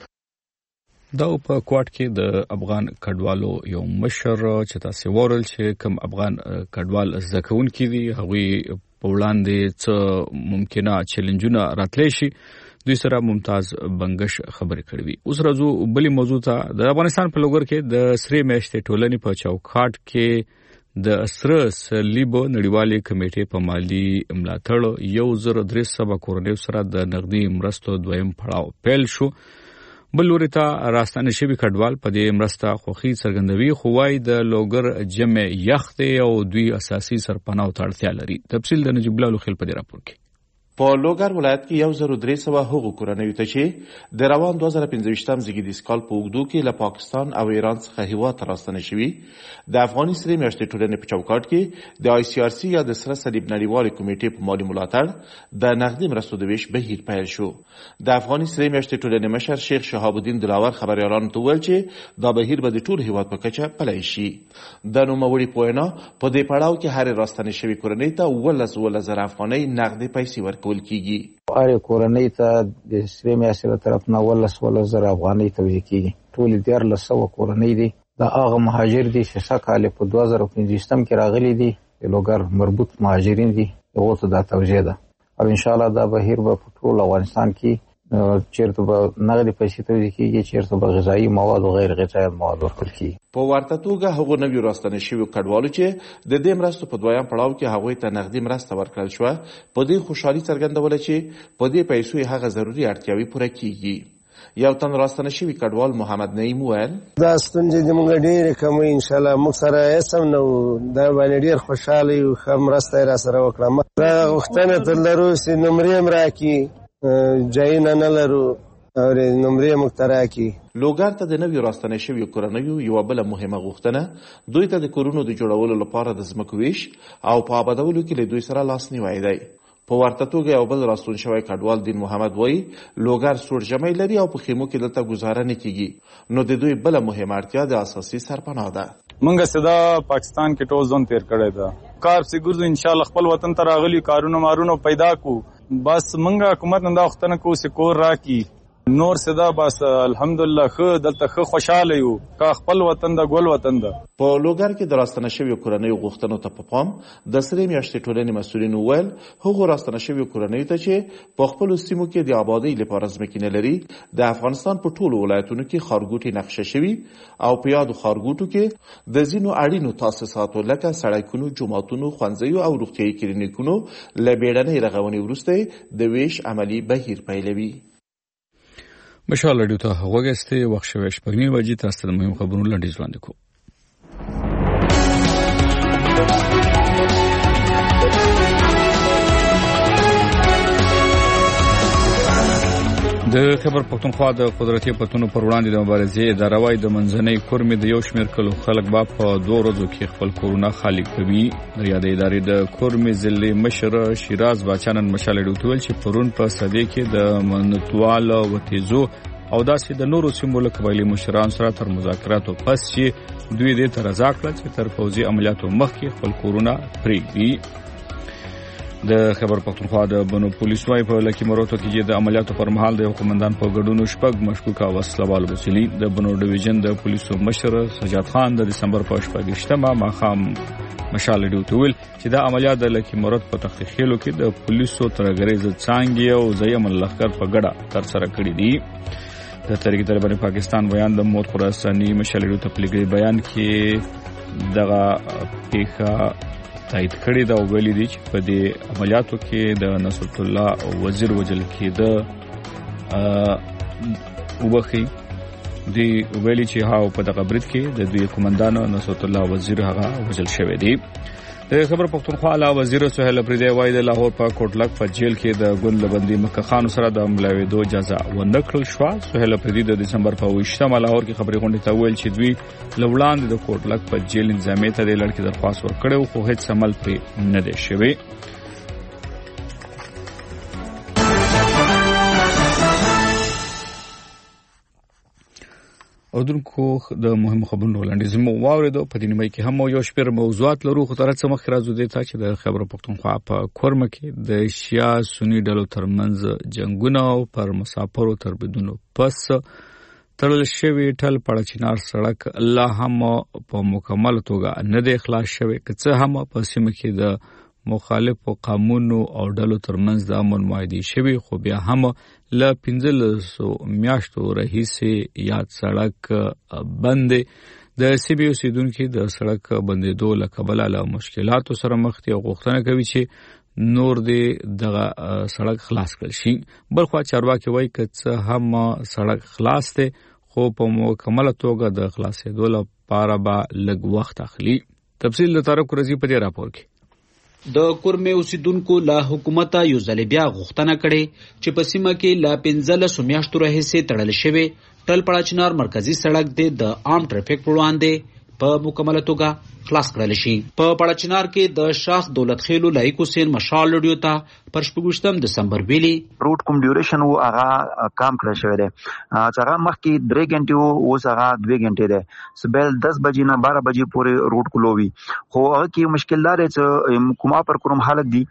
دا په کوټ کې د افغان کډوالو یو مشر چې تاسو ورل چې کوم افغان کډوال زکون کې دي هغوی په وړاندې څه ممکنه چیلنجونه راتلی شي، دوی سره ممتاز بنگش خبرې کړې وي. اوس راځو بلې موضوع ته. د افغانستان په لوګر کې د سرې میاشتې ټولنې په چوکاټ کې د سره صلیب نړیوالې کمیټې په مالی ملاتړ 1300 کورنیو سره د نغدي مرستو دویم پړاو پیل شو. بل لوري ته راستانه شوي کډوال په دې مرسته خوښي څرګندوي، خو وايي د لوګر جمع یخ دی او دوی اساسي سرپناه ته اړتیا لري. تفصیل د نجیب الله لوخیل په دې راپور کې. په لوګر ولایت کې 1300 هغو کورنیو ته چې د روان 2015 زیږدیز کال په اوږدو کې له پاکستان او ایران څخه هیواد ته راستنه شوي، د افغاني سرې میاشتې ټولنې په چوکاټ کې د ICRC یا د سره صلیب نړیوالې کمیټې په مالي ملاتړ د نغدي مرستو د ویش بهیر پیل شو. د افغاني سرې میاشتې ټولنې مشر شیخ شهاب الدین دلاور خبريالانو ته وویل چې دا بهیر به د ټول هیواد په کچه پلی شي. د نوموړي په وینا په دې پړاو کې هر راستنه شوي کورنۍ ته 1,000 افغانۍ نغدي پیسې ورکول کیږي. هر کورنۍ ته د سرې میاشتې له طرف نه 1,000 افغانۍ توزیع کیږي. ټول 1300 کورنۍ دي. دا هغه مهاجر دي چې سکهاله په 2015 کې راغلي دي، د لوګر مربوط مهاجرین دي، هغه ته دا توزیع ده. او ان شاء الله دا بهیر به په ټول افغانستان کې چیرته به نغدي پیسې توزیع کیږي، چیرته به غذایی مواد او غیر غذایی مواد ورکول کیږي. په ورته توګه هغه نوی راستنه شوی کډوالو چې د دې مرستو په دویم پړاو کې هغوی ته نغدي مرسته ورکړل شو، په دې خوشحالي څرګندوله چې په دې پیسو هغه ضروري اړتیاوې پوره کیږي. یو تن راستنه شوی کډوال محمد نعیم وویل دا ستونزې د موږ ډېرې کمې ان شاء الله موږ سره اسم نو دا باندې ډېر خوشاله یو، ښه مرسته را سره وکړه. دا غوښتنه تر لرو چې نمرې هم راکړي، ځایونه نه لرو او نمرې موږ ته راکړي. لوګر ته د نویو راستنه شویو کورنیو یوه بله مهمه غوښتنه دوی ته د کورونو د جوړولو لپاره د ځمکو ویش او په آبادولو کې له دوی سره لاسنیوی دی. په ورته توګه یو بل راستون شوی کډوال دین محمد وایي لوګر سوړ ژمی لري او په خیمو کې دلته ګزاره نه کیږي، نو د دوی بله مهمه اړتیا د اساسي سرپناه ده. منګه صدا پاکستان کې ټول ځون تیر کړی ده، کار سي ګرځو ان شاء الله خپل وطن ته راغلي، کارونه مارونه پیدا کو، بس منګه حکومت نه دا وختنه کو چې کور راکی نور صدا بس الحمدلله خو دلته خو خوشاله یو کا خپل وطن د ګل وطن ده. په لوګر کې د راستنه شوی کورنۍ غوښتنو ته په پام د سرې میاشتې ټولنې مسؤلین وویل هغو راستنه شوی کورنۍ ته چې په خپل سیمو کې د آبادی لپاره ځمکې نه لري د افغانستان په ټولو ولایتونو کې خارګوټي نقشه شوی او په یادو خارګوټو کې د ځینو اړینو تاسیساتو لکه سړکونو، جوماتونو، ښوونځیو او روغتیايي کلینیکونو له بیړنۍ رغونې وروسته د ویش عملی بهیر پیلوي. مشال رادیو ته غوږی وخت شوی شپږ بجې تاسو ته د مهم خبرونو لنډیز وړاندې کوو. د خیبر پښتونخوا د قدرتي پتونو پر وړاندې د مبارزې اداره وايي د منځنۍ کورمې د یو شمېر کلو خلک به په 2 ورځو کې خپل کورونه خالي کوي. د یادې ادارې د کورمې ضلعي مشر شیراز باچانن مشال رادیو ته ویل چې پرون په صدې کې د منتوال وتیزو او داسې د نورو سیمو له قبایلي مشرانو سره تر مذاکراتو پس چې دوی دې ته رضا کړه چې تر پوځي عملیاتو مخکې خپل کورونه پرېږدي. د خیبر پښتونخوا د بنو پولیسو وايي په لکي مروتو کې د عملیاتو پر مهال د قومندان په ګډون شپږ مشکوکه وسلوال وسلې د بنو ډیویژن د پولیسو مشر سجاد خان د دسمبر په 28مه ماښام مشال رادیو ته ویل چې دا عملیات د لکي مرود په تخت خېلو کې د پولیسو ترګریز څانګې او ځایم لښکر په ګډه تر سره کړی دي. د تحریک طالبان پاکستان بیان د موت خراساني مشال رادیو ته پلیګری بیان کې دغه پیښه تایید کړی دا ویلي دي چې په دې عملیاتو کې د نصرت الله وزیر وجل کېده وبخي دی ویلي چې هاو په دغه برید کې د دوی قومندان نصرت الله وزیر هغه وجل شوی دی. د خبر پښتونخوا علاوه وزیر سهیل اپریدی وايي د لاهور په کوټلک په جیل کې د ګوند لبندي مکه خان سره د ملاویدو اجازه ونکړل شو. سهیل اپریدی د دسمبر په 28مه لاهور کې خبري غونډه ته ویل چې دوی لوړاند د کوټلک په جیل انتظامی ته د لړکې درخواست ورکړو خو هیڅ عمل پرې نه دی شوی. اردوونکو د مهمو خبرونو وړاندیز مو واوریدو. په دې نیمه کې هم یو شمېر موضوعات لرو خو تر څه مخکې راځو دې ته چې د خیبر پښتونخوا په کورمه کې د شیا سنی ډلو ترمنځ جنگونه او پر مسافرو تربیدونو پس تړل شوی ټل پړچینار سړک الله هم په مکمل توګه نه دی خلاص شوی که څه هم په سیمه کې د مخالفو قانونو او ډلو ترمنځ د امن معاهدې شوی خو بیا هم له 15 میاشتو راهیسې یاد سړک بند د سیمې اوسیدونکو د سړک بندیدو له کبله له مشکلاتو سره مخ دي او غوښتنه کوي چې نور دې دغه سړک خلاص کړي شي. بلخو چارواکي وایي که څه هم سړک خلاص دی خو په مکمل توګه د خلاصېدو لپاره به لږ وخت اخلي. تفصیل د طارق رضی په دې راپور کې. د کورمې اوسیدونکو له حکومت یو ځل بیا غوښتنه کړې چې په سیمه کې له 15 میاشتو راهیسې تړل شوی ټل پړچینار مرکزی سړک د عام ټریفیک پر وړاندې په مکمل توګه خلاص کړل شي. په پړچینار کې د شاخ دولت خېلو لایق حسین مشال رادیو ته پر 28 دسمبر ویلي روټ کوم ډیوریشن وو هغه کام کړی شوی دی چې هغه مخکې 3 غنټې وو اوس هغه 2 غنټې دی سبل 10 بجې نه 12 بجې پورې روټ کلووي خو هغه کې مشکل لري چې کومه پر کوم حالت دی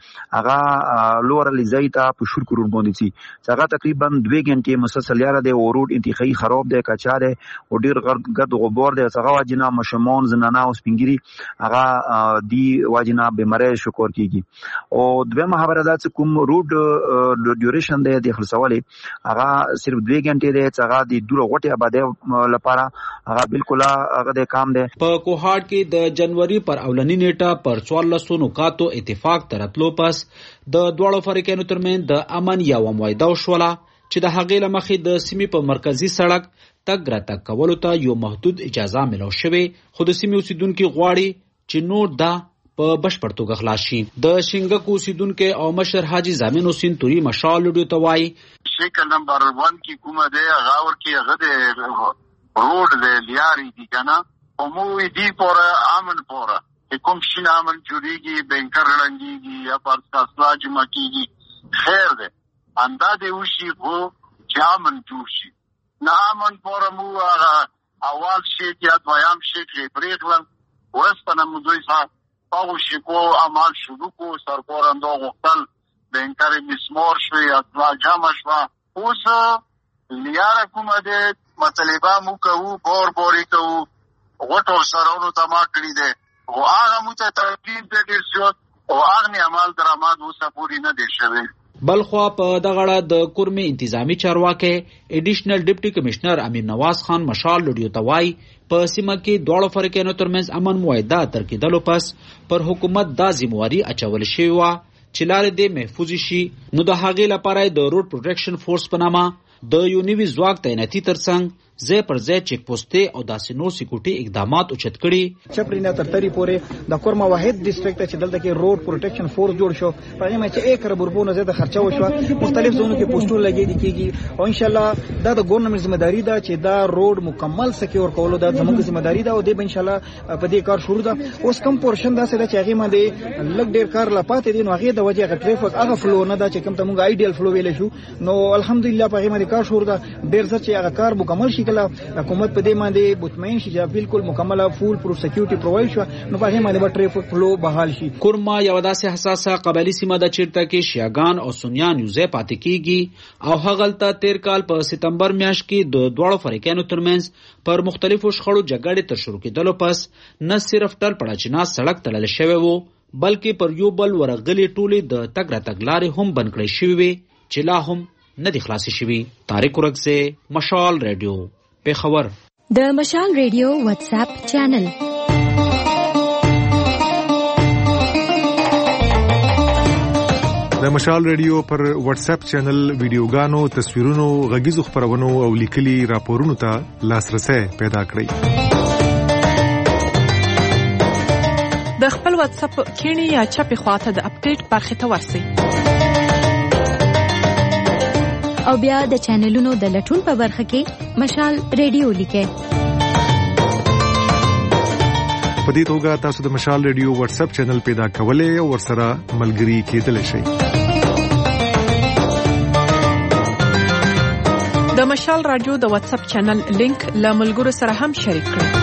هغه لور لزای ته په شور کور باندې سي هغه تقریبا 2 غنټې مسلسل یاره دی او روټ انتخابي خراب دی کچاره او ډیر غد غبار دی هغه واجنه مشمون زنانه او سپینګری هغه دی واجنه بیماری شکور کیږي او دویمه خبره ده چې کوم روټ ډیوریشن دی د خلصولې هغه صرف 2 غنټې دی چې هغه د دوره غټه آبادی لپاره هغه بالکل هغه د کام دی. په کوهاټ کې د جنوري پر اولنی نیټه پر 14 نقاطو اتفاق ترتلو پس د دوړو فریقونو ترمن د امن یو معاهده وشوله چې د هغې لمخې د سیمې په مرکزی سړک تګ راتګ کولو ته یو محدود اجازه ملو شوی خو د سیمې اوسیدونکو غواړي چې نور دا په بشپړ توګه خلاص شي. د شینګک اوسیدونکو او مشر حاجی زامن حسین توري مشال رادیو ته وایي شکل نمبر 1 کی کومه ده غاور کی غده روډ ده لیاري دي کنه او مو دي پر امن پر کوم شین امن جوړیږي بنکر لنګيږي یا پر تاسو جمع کیږي خیر ده اندازه وشي خو جامن جوړ شي نه امن پر مو اول شي یا دویم شي پریخلن ورسپنه مو دوی ښه پاو شکو عمل شروع کو سرکورندو غختل بنکر مسمور شوی اطلاع جمع شوا اوس لیاره کومه د مطالبه مو کوو بوري کوو غټو سرونو ته ما کړی دی او هغه مو ته ترتیب دی ډېر زیات او هغه عمل درآمد اوسه پورې نه دی شوی. بلخوا په دغه اړه د کورمې انتظامی چارواکي ایډیشنل ډیپټي کمشنر امیر نواز خان مشال لډیو ته وایي په سیمه کې دواړو فریقونو ترمنځ امن معاهده تر کېدلو پس پر حکومت دا ذمہواري اچول شوې وه چې لارې دې محفوظ شي. نو د هغې لپاره د روډ پروټیکشن فورس په نامه د یو نوي ځواک تعیناتي ترڅنګ ځای پر ځای چیک پوسټې او داسې نور سکیورټي اقدامات اوچت کړي. چپړې نه تر ترې پورې د کورما واحد ډیسټریکټ چې دلته کې روډ پروټیکشن فورس جوړ شو په هغه کې 1 ارب روپو نه زیاته خرچه وشو. مختلف زونو کې پوسټونه لګېدل کېږي او ان شاء الله دا د ګورنمنت ذمہ داری ده چې دا روډ مکمل سکیور کولو دا زموږ ذمہ داری ده او د ان شاء الله په دې کار شروع ده. اوس کم پورشن دا څه ده چې هغه باندې لګ ډیر کار لا پاتې دي نو هغه د وجه ټریفیک هغه فلو نه ده چې کوم ته موږ آیډیال فلو ویل شو. نو الحمدلله په هغه باندې کار شروع ده. ډیر څه چې هغه کار مکمل شي کله حکومت په دې باندې مطمئن شي چې بالکل مکمله فول پروف سکیورټي پرووایډ شو نو په هغه باندې به ټریفیک فلو بحال شي. کورما یو داسې حساسه قبایلی سیمه ده چیرته کې شیعاګان او سنیان یو ځای پاتې کیږي او هغلته 13 کال په سپتمبر میاشت کې د دواړو فریقونو ترمنځ پر مختلفو شخړو جګړې تر شروع کېدلو پس نه صرف ټل پړاچنا سړک تړل شوی وو بلکې پر یو بل ورغلي ټولې د تګ راتګ لارې هم بند کړې شوې وي چې لا هم نه دي خلاصې شوي. طارق ورکزے، مشال ریډیو، پیښور. د مشال ریډیو واتس اپ چینل د مشال ریډیو پر واتس اپ چینل ویډیوګانو، تصویرونو، غږیزو خبرونو او لیکلي راپورونو ته لاسرسي پیدا کړئ. د خپل واتس اپ کینی یا چپی خواته د اپډیټ برخه ته ورسئ او بیا د چینلونو د لټون په برخه کې مشال ریډیو لیکئ. په دې توګه تاسو د مشال ریډیو واتس اپ چینل پیدا کولای او ورسره ملګري کېدلی شئ. د مشال رادیو د واتس اپ چینل لینک له ملګرو سره هم شریک کړئ.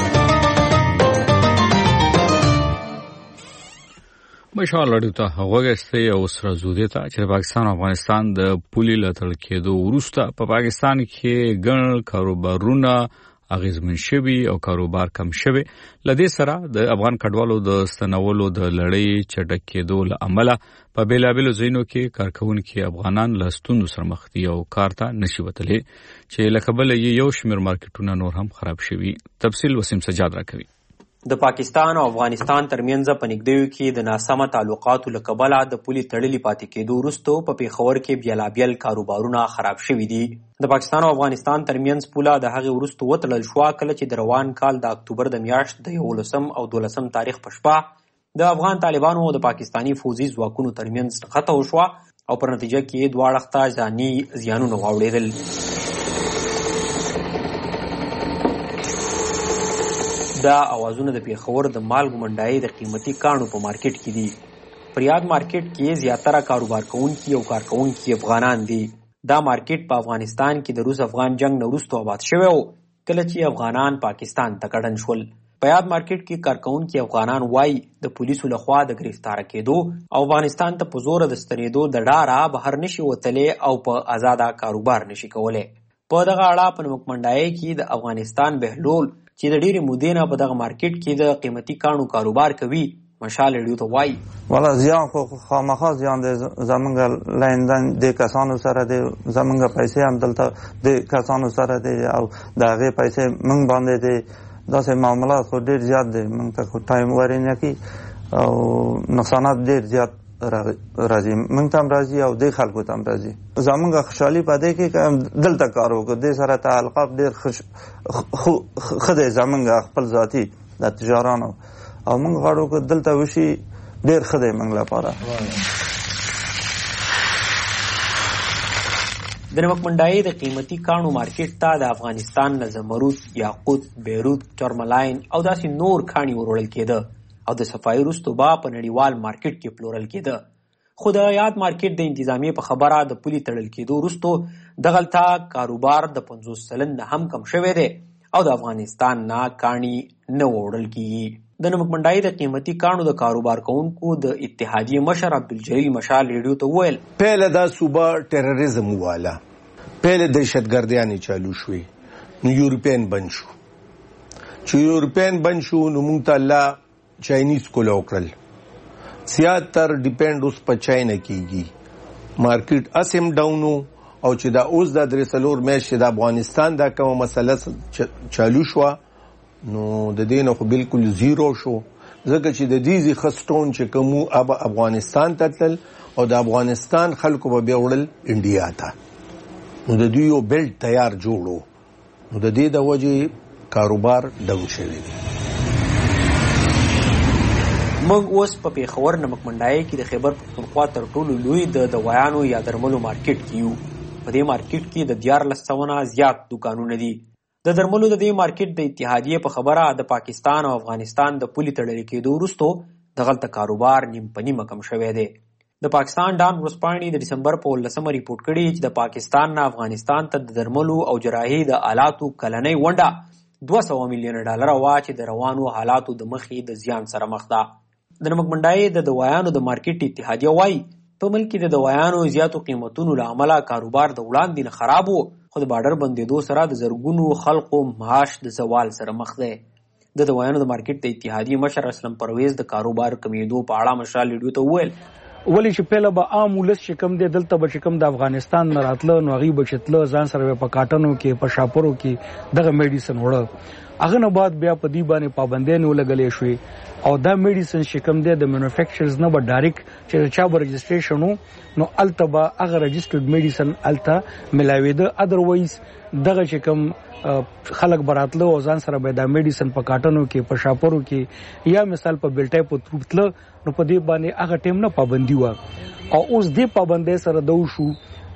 مشال رادیو ته هغوګسته او سره زودې ته چې پاکستان او افغانستان د پولي لتل کېدو وروسته په پاکستان کې ګڼ کاروبارونه اغیزمن شوي او کاروبار کم شوي. لدې سره د افغان کډوالو د ستنولو د لړۍ چټک کېدو له امله په بیلابیلو ځایونو کې کارکونکي افغانان له ستونزو سره مخ دي او کار ته نشي وتلی چې له کبله یو شمېر مارکیټونه نور هم خراب شوي. تفصیل وسیم سجاد راکوي. د پاکستان او افغانستان ترمنځ په نږدېو کې د ناسمه تعلقاتو له کبله د پولي تړلي پاتې کېدو وروسته په پیښور کې بیلابیل کاروبارونه خراب شوي دي. د پاکستان او افغانستان ترمنځ پوله د هغې وروسته وتړل شوه کله چې د روان کال د اکتوبر د میاشت د 11 او 12 تاریخ په شپه د افغان طالبانو او د پاکستاني فوزي ځواکونو ترمنځ نښته وشوه او پر نتیجه کې دواړه خواته ځاني زیانونه واوړېدل. دا اوازونه د پیښور د مالګو منډایي د قیمتي کاڼو په مارکیټ کې دي. پر یاد مارکیټ کې زیاتره کاروبار کوونکي او کارکوونکي افغانان دي. دا مارکیټ په افغانستان کې د روس افغان جنگ نه وروسته آباد شوی و کله چې افغانان پاکستان ته کډن شول. په یاد مارکیټ کې کارکوونکي افغانان وایي د پولیسو لخوا د گرفتار کېدو او افغانستان ته په زور د ستنېدو د ډاره بهر نشي وتلی او په آزاده کاروبار نشي کولی. په دغه اړه په نمک منډایي کې د افغانستان بهلول چې د ډېرې مودې نه په دغه مارکیټ کې د قیمتي کاڼو کاروبار کوي مشال ریډیو ته وایي والا زیان خو خامخا زیان دی زمونږ لیندن د کسانو سره دی زمونږ پیسې هم دلته د کسانو سره دی او د هغې پیسې موږ باندې دی داسې معاملات خو ډېر زیات دی موږ ته خو ټایم ورې نه کي او نقصانات ډېر زیات راځي موږ ته هم راځي او دې خلکو ته هم راځي. زمونږ خوشحالي په دې کې که دلته کار وکړو دې سره تعلقات ډېر ښه دی زمونږ خپل ذاتي د تجارانو او موږ غواړو که دلته وشي ډېر ښه دی موږ لپاره. د نمک منډایي د قیمتي کاڼو مارکیټ ته د افغانستان نه زمرود، یاقوت، بیروت، ټرملاین او داسې نور کاڼي وروړل کېده او د صفایي وروسته به په نړیوال مارکیټ کې پلورل کېده. خو د یاد مارکیټ د انتظامیې په خبره د پولي تړل کېدو وروسته دغلته کاروبار د 50 سلنه هم کم شوی دی او د افغانستان نه کاڼي نه وړل کېږي. د نمک منډایي د قیمتي کاڼو د کاروبار کوونکو د اتحادیې مشر عبدالجلیل مشال ریډیو ته وویل پهله دا صوبه ټیرریزم واله پیل دهشتګردیانې چالو شوې نو یورپین بند شو. چې یورپین بند شو نو موږ ته الله چاینیز کوله وکړل. زیاتر ډیپینډ اوس په چاینا کېږي. مارکیټ اسیم ډاونو او چې دا اوس د 3 میاشتې د افغانستان دا کومه مسله چالو شوه نو د دې نه خو بالکل زیرو شو، ځکه چې د دې خستون چې کومو افغانستان ته تلل او د افغانستان خلکو به بیا وړل انډیا ته، نو د دوی یو بیلټ تیار جوړو، نو د دې د وجې کاروبار ډاون شوی دی. موږ اوس په پیښور نمکمنډای کې د خیبر پښتونخوا تر ټولو لوی د دوايانو یا درملو مارکیټ کې یو. په دې مارکیټ کې د 1400 زیات دکانونه دي. د درملو د دې مارکیټ د اتحادیې په خبره د پاکستان او افغانستان د پولي تړل کېدو وروسته دغلته کاروبار نیم په نیمه کم شوی دی. د پاکستان ډان ورځپاڼې د دسمبر په 19 ریپورټ کړي چې د پاکستان نه افغانستان ته د درملو او جراحي د آلاتو کلنۍ ونډه $200 میلیون وا چې د روانو حالاتو د مخې د زیان سره مخ ده. د نمکمنډای د دوايانو د مارکیټ اتحادیه وایي په ملک کې د دوايانو زیاتو قیمتونو له امله کاروبار د وړاندې نه خراب و، خو د بارډر بندېدو سره د زرګونو خلکو معاش د زوال سره مخ دی. د دوايانو د مارکیټ د اتحادیې مشر اسلم پرویز د کاروبار کمیدو په اړه مشال ریډیو ته وویل ولی چې پهله به عام ولس چې کم دی دلته به چې کم د افغانستان نه راتله نو هغوی به چې تله ځان سره په کاټنو کې په شاپرو کې دغه میډیسن وړه، هغه نه بعد بیا په دې باندې پابندیانې ولګلې شوې او دا میډیسن چې کم دی د مینوفیکچرز نه به ډایرکټ چې چا به رجسټریشن و نو هلته به هغه رجسټرډ میډیسن هلته میلاوېده. ادروایز دغه چې کم خلک به راتله او ځان سره به دا میډیسن په کاټنو کې په شاپرو کې یا مثال په بیلټای په تروپ تله نو په دې باندې هغه ټیم نه پابندي وه. او اوس دې پابندۍ سره دو شو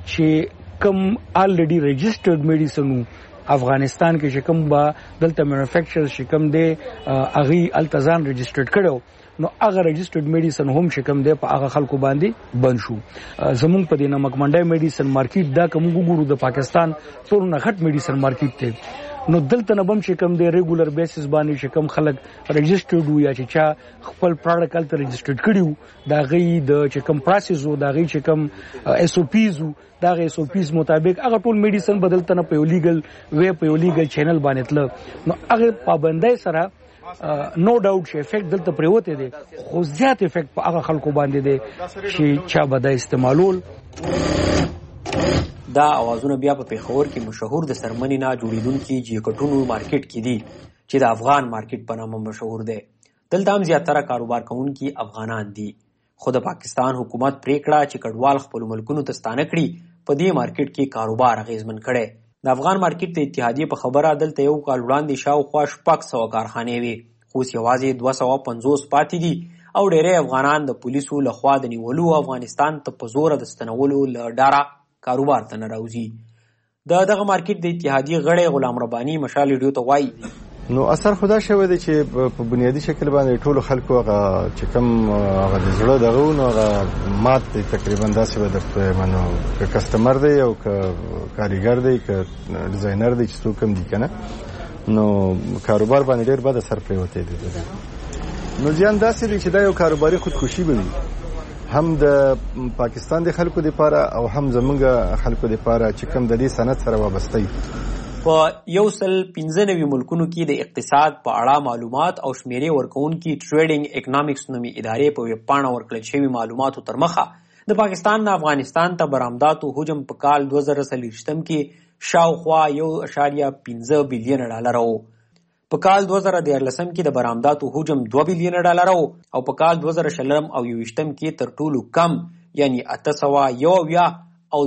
چې کم آلریډي رجسټرډ میډیسن افغانستان کې چې کوم به دلته مینوفیکچر چې کوم دی هغوی هلته ځان رجسټرډ کړی نو هغه رجسټرډ میډیسن هم چې کوم دی په هغه خلکو باندې بند شو. زمونږ په دې نمکمنډای میډیسن مارکیټ دا که موږ وګورو د پاکستان ټولو نه غټ میډیسن مارکیټ دی، نو دلته نه بم چې کوم دی ریګولر بیسس باندې چې کوم خلک رجسټرډ وو یا چې چا خپل پروډکټ هلته رجسټرډ کړي وو د هغوی د چې کوم پروسس وو د هغوی چې کوم ایس او پیز وو د هغه ایس او پیز مطابق هغه ټول میډیسن به دلته نه په یو لیګل وی په یو لیګل چینل باندې تله، نو هغه پابندۍ سره نو ډاوټ چې افیکټ دلته پریوته دی، خو زیات افیکټ په هغه خلکو باندې دی چې چا به دا استعمالول. دا اوازونه بیا په پیښور کې مشهور د سرمنې نه جوړیدونکي جیکټونو مارکیټ کې دي چې د افغان مارکیټ په نامه مشهور دی. دلته هم زیاتره کاروبار کوونکي افغانان دي، خو د پاکستان حکومت پریکړه چې کډوال خپل ملکونو ته ستانه کړي په دې مارکیټ کې کاروبار اغیزمن کړي. د افغان مارکیټ د اتحادیې په خبره دلته یو کال وړاندې شاوخوا 600 کارخانې وي، خو اوس یوازې 250 پاتې دي او ډېری افغانان د پولیسو لخوا د نیولو افغانستان ته په زوره د ستنولو له ډاره کاروبار ته نه راوځي. دغه مارکیټ د اتحادیې غړی غلام رباني مشال ریډیو ته وایي نو اثر خدا شوی دی چې په بنیادی شکل باندې ټولو خلکو هغه چې کوم هغه د زړه دغه نو هغه مات دی تقریبا داسې به د منو که کسٹمر دی او که کاریګر دی که ډیزاینر دی چې څوک هم دي کنه نو کاروبار باندې ډېر بد اثر پریوتی دی. نو ځان داسې دی چې دا یو کاروباري خودکشي به وي هم د پاکستان د خلکو لپاره او هم زمونږ خلکو لپاره چې کوم د دې صنعت سره وابسته وي. په 195 ملکونو کې د اقتصاد په اړه معلومات او شمیرې ورکوونکي ټریډینګ اکنامکس نومي ادارې په ویب پاڼه ورکړل شوي معلوماتو تر مخه د پاکستان نه افغانستان ته برآمداتو حجم په کال 2023 کې شاوخوا 1.15 بلین ډالر و. په کال 2014 کې د برآمداتو حجم 2 بلین ډالر و او په کال 2020 او 2021 کې تر ټولو کم یعنی 801 او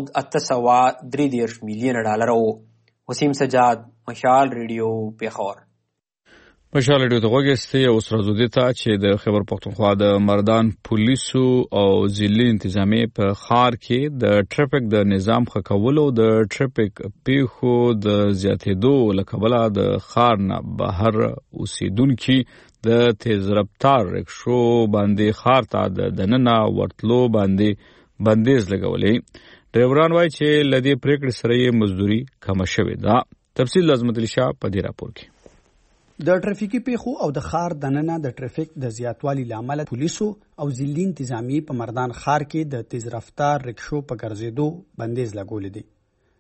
833 میلیون ډالر و. وسیم سجاد مشال ریډیو پیښور. مشال ریډیو ته وګورئ او اوس راځو دې ته چې د خیبر پښتونخوا د مردان پولیسو او ضلعي انتظامیې په ښار کې د ټریفیک د نظام ښه کولو د ټریفیک پیښو د زیاتېدو له کبله د ښار نه بهر اوسېدونکي د تیز رفتار رکشو باندې ښار ته د دننه ورتلو باندې بندیز لګولې. ډرایوران وایي چې له دې پریکړې سره یې مزدوري کمه شوې ده. تفصیل لازمت علي شاه په دې راپور کې. د ټرافیکي پیښو او د ښار دننه د ټرافیک د زیاتوالي لامل پولیسو او ضلعي انتظامیې په مردان ښار کې د تیز رفتار رکشو په ګرځېدو بندیز لګولې دي.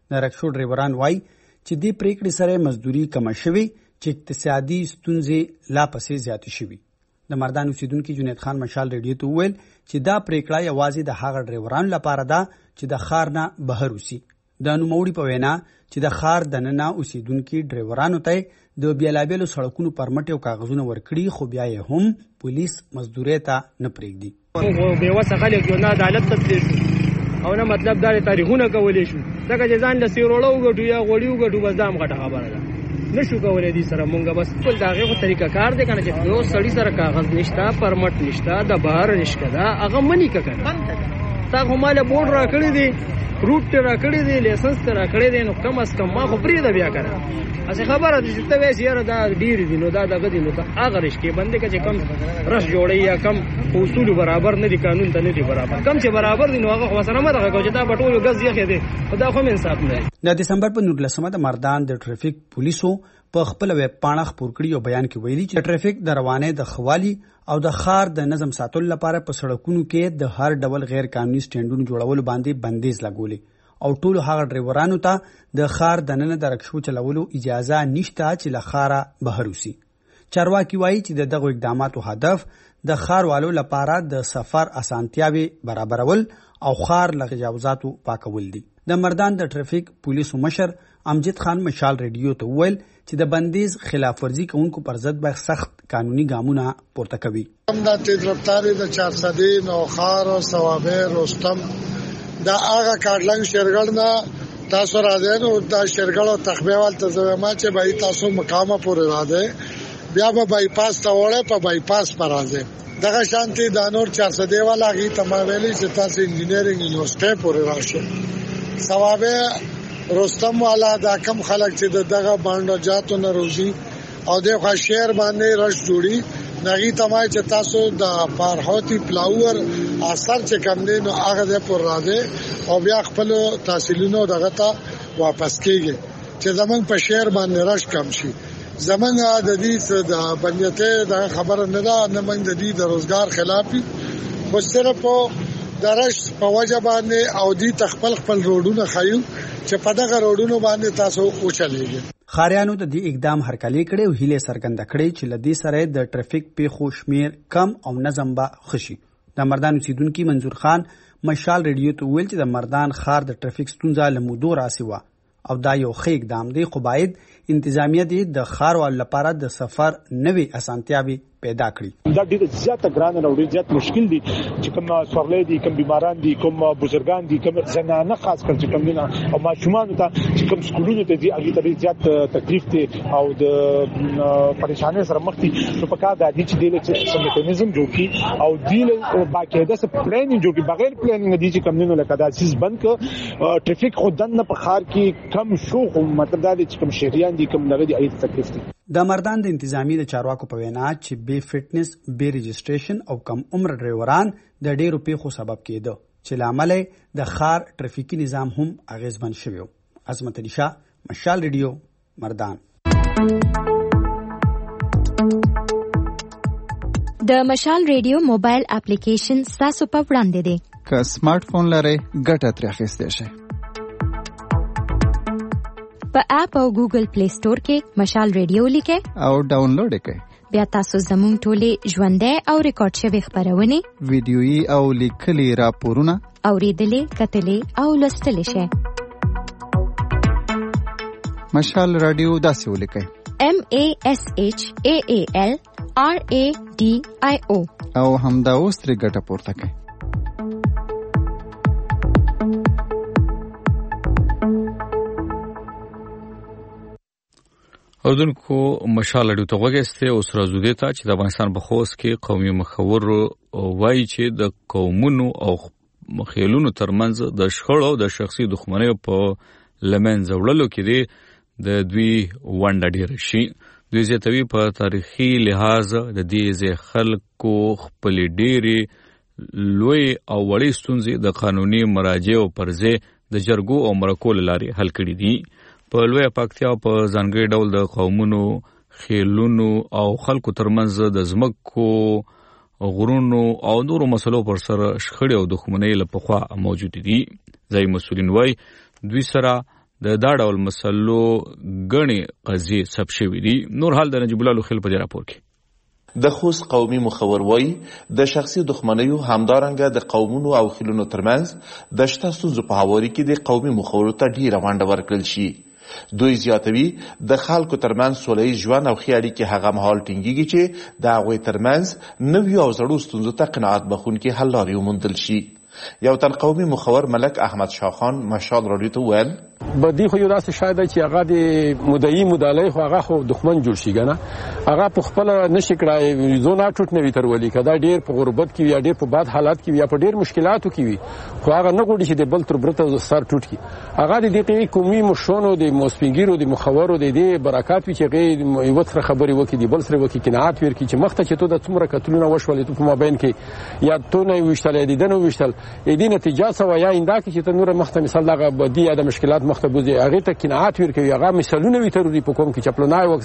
د رکشو ډرایوران وایي چې دې پریکړې سره مزدوري کمه شوې چې اقتصادي ستونزې لا پسې زیاتې شوي. د مردان اوسیدونکي جنید خان مشال ریډیو ته وویل چې دا پریکړه یوازې د هغه ډرایورانو لپاره ده چې د ښار نه بهر اوسي. د نوموړي په وینا چې د ښار دننه اوسیدونکي ډرایورانو ته د بیلابیلو سړکونو پرمټ او کاغذونه ورکړي، خو بیا یې هم پولیس مزدورۍ ته نه پرېږدي. بېوسه خلک یو نه عدالت ته تللی شو او نه مطلب دا تاریخونه کولی شو، ځکه چې ځان له سیروړه وګټو یا غوړي وګټو، بس دا هم غټه خبره ده. نشو کولی دي سره مونږ بس خپل د هغې خو طریقه کار دی که نه چې یو سړي سره کاغذ نشته، پرمټ نشته، د بهر نشته ده، هغه مني که که نه تا خو ما له بورډ را کړی دی، روټ ته را کړی دی، لیسنس ته را کړی دی، نو کم از کم ما خو پرېږده بیا که نه هسې خبره ده چې ته وایې چې یاره دا ډېرې دي نو دا دغه دي، نو ته هغه رشکې بندې که چې کم رش جوړوي یا کم اصولو برابر نه دي، قانون ته نه دي برابر، کم چې برابر دي نو هغه خو ورسره مه دغه کوه چې دا به ټولو ګز یخې دی، خو دا خو هم انصاف نه دی. د دسمبر په 19 د مردان د ټریفیک پولیسو په خپل ویب پاڼه خپور کړي او بیان کې ویلي چې ټریفیک د روانۍ د خوالي او د ښار د نظم ساتلو لپاره په سړکونو کې د هر ډول غیر قانوني سټینډونو جوړولو باندې بندیز لګولي او ټولو هغه ډرایورانو ته د ښار دننه د رکشو چلولو اجازه نشته چې له ښاره بهر وسي. چارواکي وایي چې د دغو اقداماتو هدف د ښاروالو لپاره د سفر اسانتیاوې برابرول او ښار له تجاوزاتو پاکول دي. د مردان د ټریفیک پولیسو مشر امجد خان مشال ریډیو ته وویل چې د بندیز خلاف ورزي کوونکو پر ضد به سخت قانوني ګامونه پورته کوي. د تیز رفتاری د 400 نوخار او ثوابه رستم دا هغه کارلنګ شیرګړ نه تاسو راځئ نو دا شیرګړ او تخبیوال ته زما چې به تاسو مقامه پورې راځئ، بیا به بایپاس ته وړه په بایپاس پر راځئ. دغه شانتي د نور 400 والا غي تمامېلی چې تاسو انجینرینګ یونیورسيټي پورې راشئ. ثوابه رستم والا دا کم خلک چې دغه باندې جاتو نه روزي او د شهر باندې رش جوړي نغی تمای چې تاسو د پارهوتی پلاور اثر چې کم دی نو هغه د پر راځي او بیا خپل تحصیلونو دغه ته واپس کیږي چې زمون په شهر باندې رش کم شي. زمونږ د دې د بنیته د خبره نه ده، نه موږ د دې د روزګار خلاف خو صرف د رش په وجه باندې او دې تخپل روډونه خایو چې په دغه روډونو باندې تاسو اوچلېږي. خاریانو د دې اقدام هرکلی کړي او هیله څرګنده کړي چې لدې سره د ټریفیک پیښو شمیر کم او نظم به خشي. د مردان اوسیدونکي منظور خان مشال ریډیو ته ویل چې د مردان ښار د ټریفیک ستونزه له مودو راسي وه او دا یو ښه اقدام دی، خو باید انتظامیه دې د ښاروالو لپاره د سفر نوې اسانتیاوې پیدا کړي. دا ډېر زیاته ګرانه او ډېر زیات مشکل دي چې کوم سورلې دي، کوم بیماران دي، کوم بزرګان دي، کوم زنانه خاص کر چې کوم دي او ماشومان ته چې کوم سکولونو ته دي هغه ته زیات تکلیف دي او د پریشانۍ سره مخ دي. نو په کار د دې چې د سم میکانیزم جوړ کی او د باقاعده سره پلانینګ جوړ کی، بغیر پلانینګ دي چې کوم نه لکه دا چیز بند ک ټریفیک خودن نه په خار کې کم شو، مطلب دا چې کوم شهريان دي کوم نه دي اې تکلیف دي. د مردان د انتظامی د چارواکو په وینا چې بې فټنس، بې رجسټریشن او کم عمر ډرایوران د ډېرو پیښو سبب کېده چې لامل د ښار ټریفیکي نظام هم اغیزمن شوی. عظمت علي شاه، مشال ریډیو، مردان. د مشال ریډیو موبایل اپلیکیشن ستاسو په وړاندې دی. که سمارټ فون لرئ ګټه ترې اخیستی شئ. په اپ او ګوګل پلی سٹور کې مشال ریډیو لیکئ او ډاونلوډ کړئ. بیا تاسو زموږ ټولې ژوندۍ او ریکارډ شوې خپرونې، ویډیويي او لیکلي راپورونه اورېدلې، کتلې او لوستلی شئ. مشال رادیو داسې ولیکئ: MASHAAL RADIO او همدا اوس ترې ګټه پورته کړئ. اردوونکو مشال اډیو ته وګسته او سره زوده ته چې د افغانستان په خوست کې قومي مخور وایي چې د قومونو او مخیلونو ترمنځ د شخړو د شخصي دښمنیو په لمن زوړلو کې د دوی ونډه ډیره شي. دوی زیاتوي په تاریخي لحاظ د دې خلکو خپل ډیری لوی او وړي ستونزې د قانوني مراجعو پر ځای د جرګو او مرکو لارې حل کړي دي. په لوی پکتیا په ځانګړي ډول د قومونو، خیلونو او خلکو ترمنځ د ځمکو، غرونو او نورو مسلو پر سر شخړې او دښمنۍ له پخوا موجود دي. ځایي مسؤلین وایي دوی سره د دا ډول مسلو غني قضیه ثبت شوې دي. نور حال د نجیب الله لوخیل په راپور کې. د خوست قومي مخور وای د شخصي دښمنیو همدارنګه د قومونو او خلونو ترمنځ د شته ستونزو په هواري کې د قومي مخورو ته ډیره ونډه ورکړل شي. دوی زیاتوي د خلکو ترمنځ سولهییز ژوند او ښې اړیکې هغه مهال ټینګیږي چې د هغوی ترمنځ نویو او زړو ستونزو ته قناعت بخښونکې حل لارې وموندل شي. یو تن قومي مخور ملک احمد شاخان مشال راډیو ته وویل بدی خو یو داسې شاید چې هغه د مدعي مدعی خو هغه خو دښمن جوړ شي کنه هغه په خپل نشي کړای زونه ټوټ نه وي ترولي کدا ډیر په غربت کې یا ډیر په بد حالات کې یا په ډیر مشکلاتو کې وي خو هغه نه غوډي چې د بل تر برته سر ټوټ کی هغه د دې قومي مشونو د موسپینګیرو د مخورو د دې برکات وی چې غي یو څه خبري وکي د بل سره وکي قناعت ورکي چې مخته چې ته د څومره کتلونه وشولې په مابین کې یا ته نه وشتل دي نه وشتل دې نتیجه سو یا انده کې چې ته نور مخته مثال دغه بدی د مشکلات مخته بوزي هغه ته قناعت ورکوي هغه مثالونه وي تر دې په کوم کې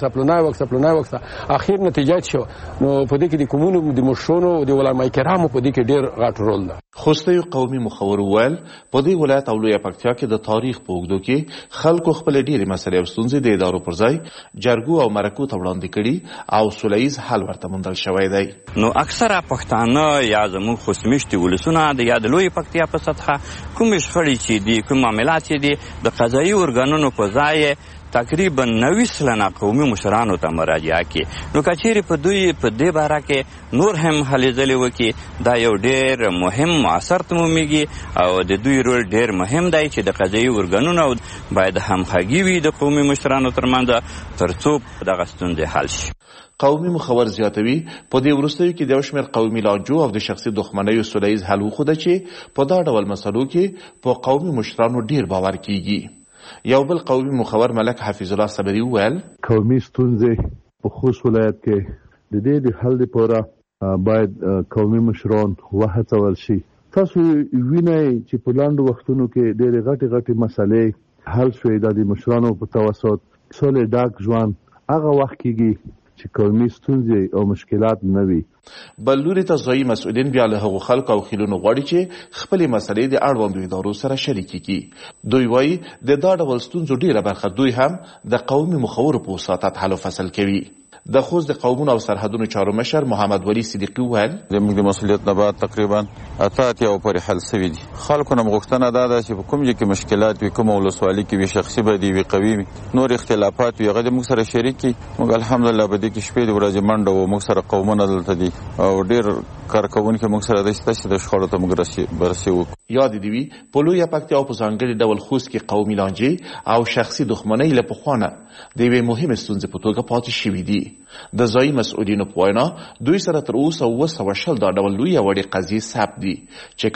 چپلونای وخت اخیر نتیجه شو نو په دې کې د کومونو د مشونو د علماء کرامو په دې کې ډیر غټ رول ده. خوستي قومي مخور ول په دې ولایت او لوی پکتیا کې د تاریخ په اوږدو کې خلکو خپل ډیره مسلې او ستونزې د ادارو پر ځای جرګو او مرکو ته وړاندې کړي او سولهییز حل ورته موندل شوی دی. نو اکثره پښتانه یا زموږ خوشمشتي ولسونه د یاد لوی پکتیا په سطحه کوم شخړې چې دي کوم معاملات دي د قضایي ارګانونو په ځای تقریبا 90 سلنه قومي مشرانو ته مراجعه کوي. نو کچېرې په دوی په دې باره کې نور هم هلې ځلې وکړي دا یو ډېر مهم معاصر تمومیږي او د دوی رول ډېر مهم دی چې د قضایي ارګانونو باید همغږي وي د قومي مشرانو ترمنځ تر څو دغه ستونزې حل شي. قومي مخور زیاتوي په دې وروستیو کې د شمېر قومي لانجو او د شخصي دښمنیو سولهییز حل وښوده چې په دا ډول مسلو کې په قومي مشرانو ډېر باور کیږي. یو بل قومي مخور ملک حفیظ الله صبری وویل قومي ستونزې په خوست ولایت کې د دې د حل لپاره باید قومي مشران وهڅول شي. تاسو وینئ چې په لاندو وختونو کې ډېرې غټې مسلې حل شوې د مشرانو په توسط سولې ډاک ژوند هغه وخت کېږي چې قومي ستونزې او مشکلات نه وي. بل لوري ته ځایي مسؤلین بیا له هغو خلکو او خیلونو غواړي چې خپلې مسلې د اړوندو ادارو سره شریکې کړي. دوی وایي د دا ډول ستونزو ډېره برخه دوی هم د قومي مخورو په وساطت حل و فصل کوي. د خوست د قومونو او سرحدونو چارو مشر محمد ولی صدیقی وویل زموږ د مسؤلیت نه بعد تقریبا اتیا پورې حل شوي دي. خلکو نه غوښتنه دا ده چې په کوم ځای کې مشکلات وي کومه ولسوالي کې وي شخصي بدي وي قوي وي نور اختلافات وي هغه د موږ سره شریک کړي. موږ الحمدلله په دې کې شپې د ورځې منډه وو موږ سره قومونه دلته دي او ډېر کارکوونکي موږ سره داسې چې د شخړو ته موږ برسي وکړو. یاد دې وي په لویه پکتیا په ځانګړي ډول خوست کې قومي لانجې او شخصي دښمنۍ له پخوانه د یوې مهمې ستونزې په توګه پاتې شوي دي. د ځایي مسؤلینو په وینا دوی سره تر اوسه 220 دا ډول لویې وړې قضیې ثبت دي چې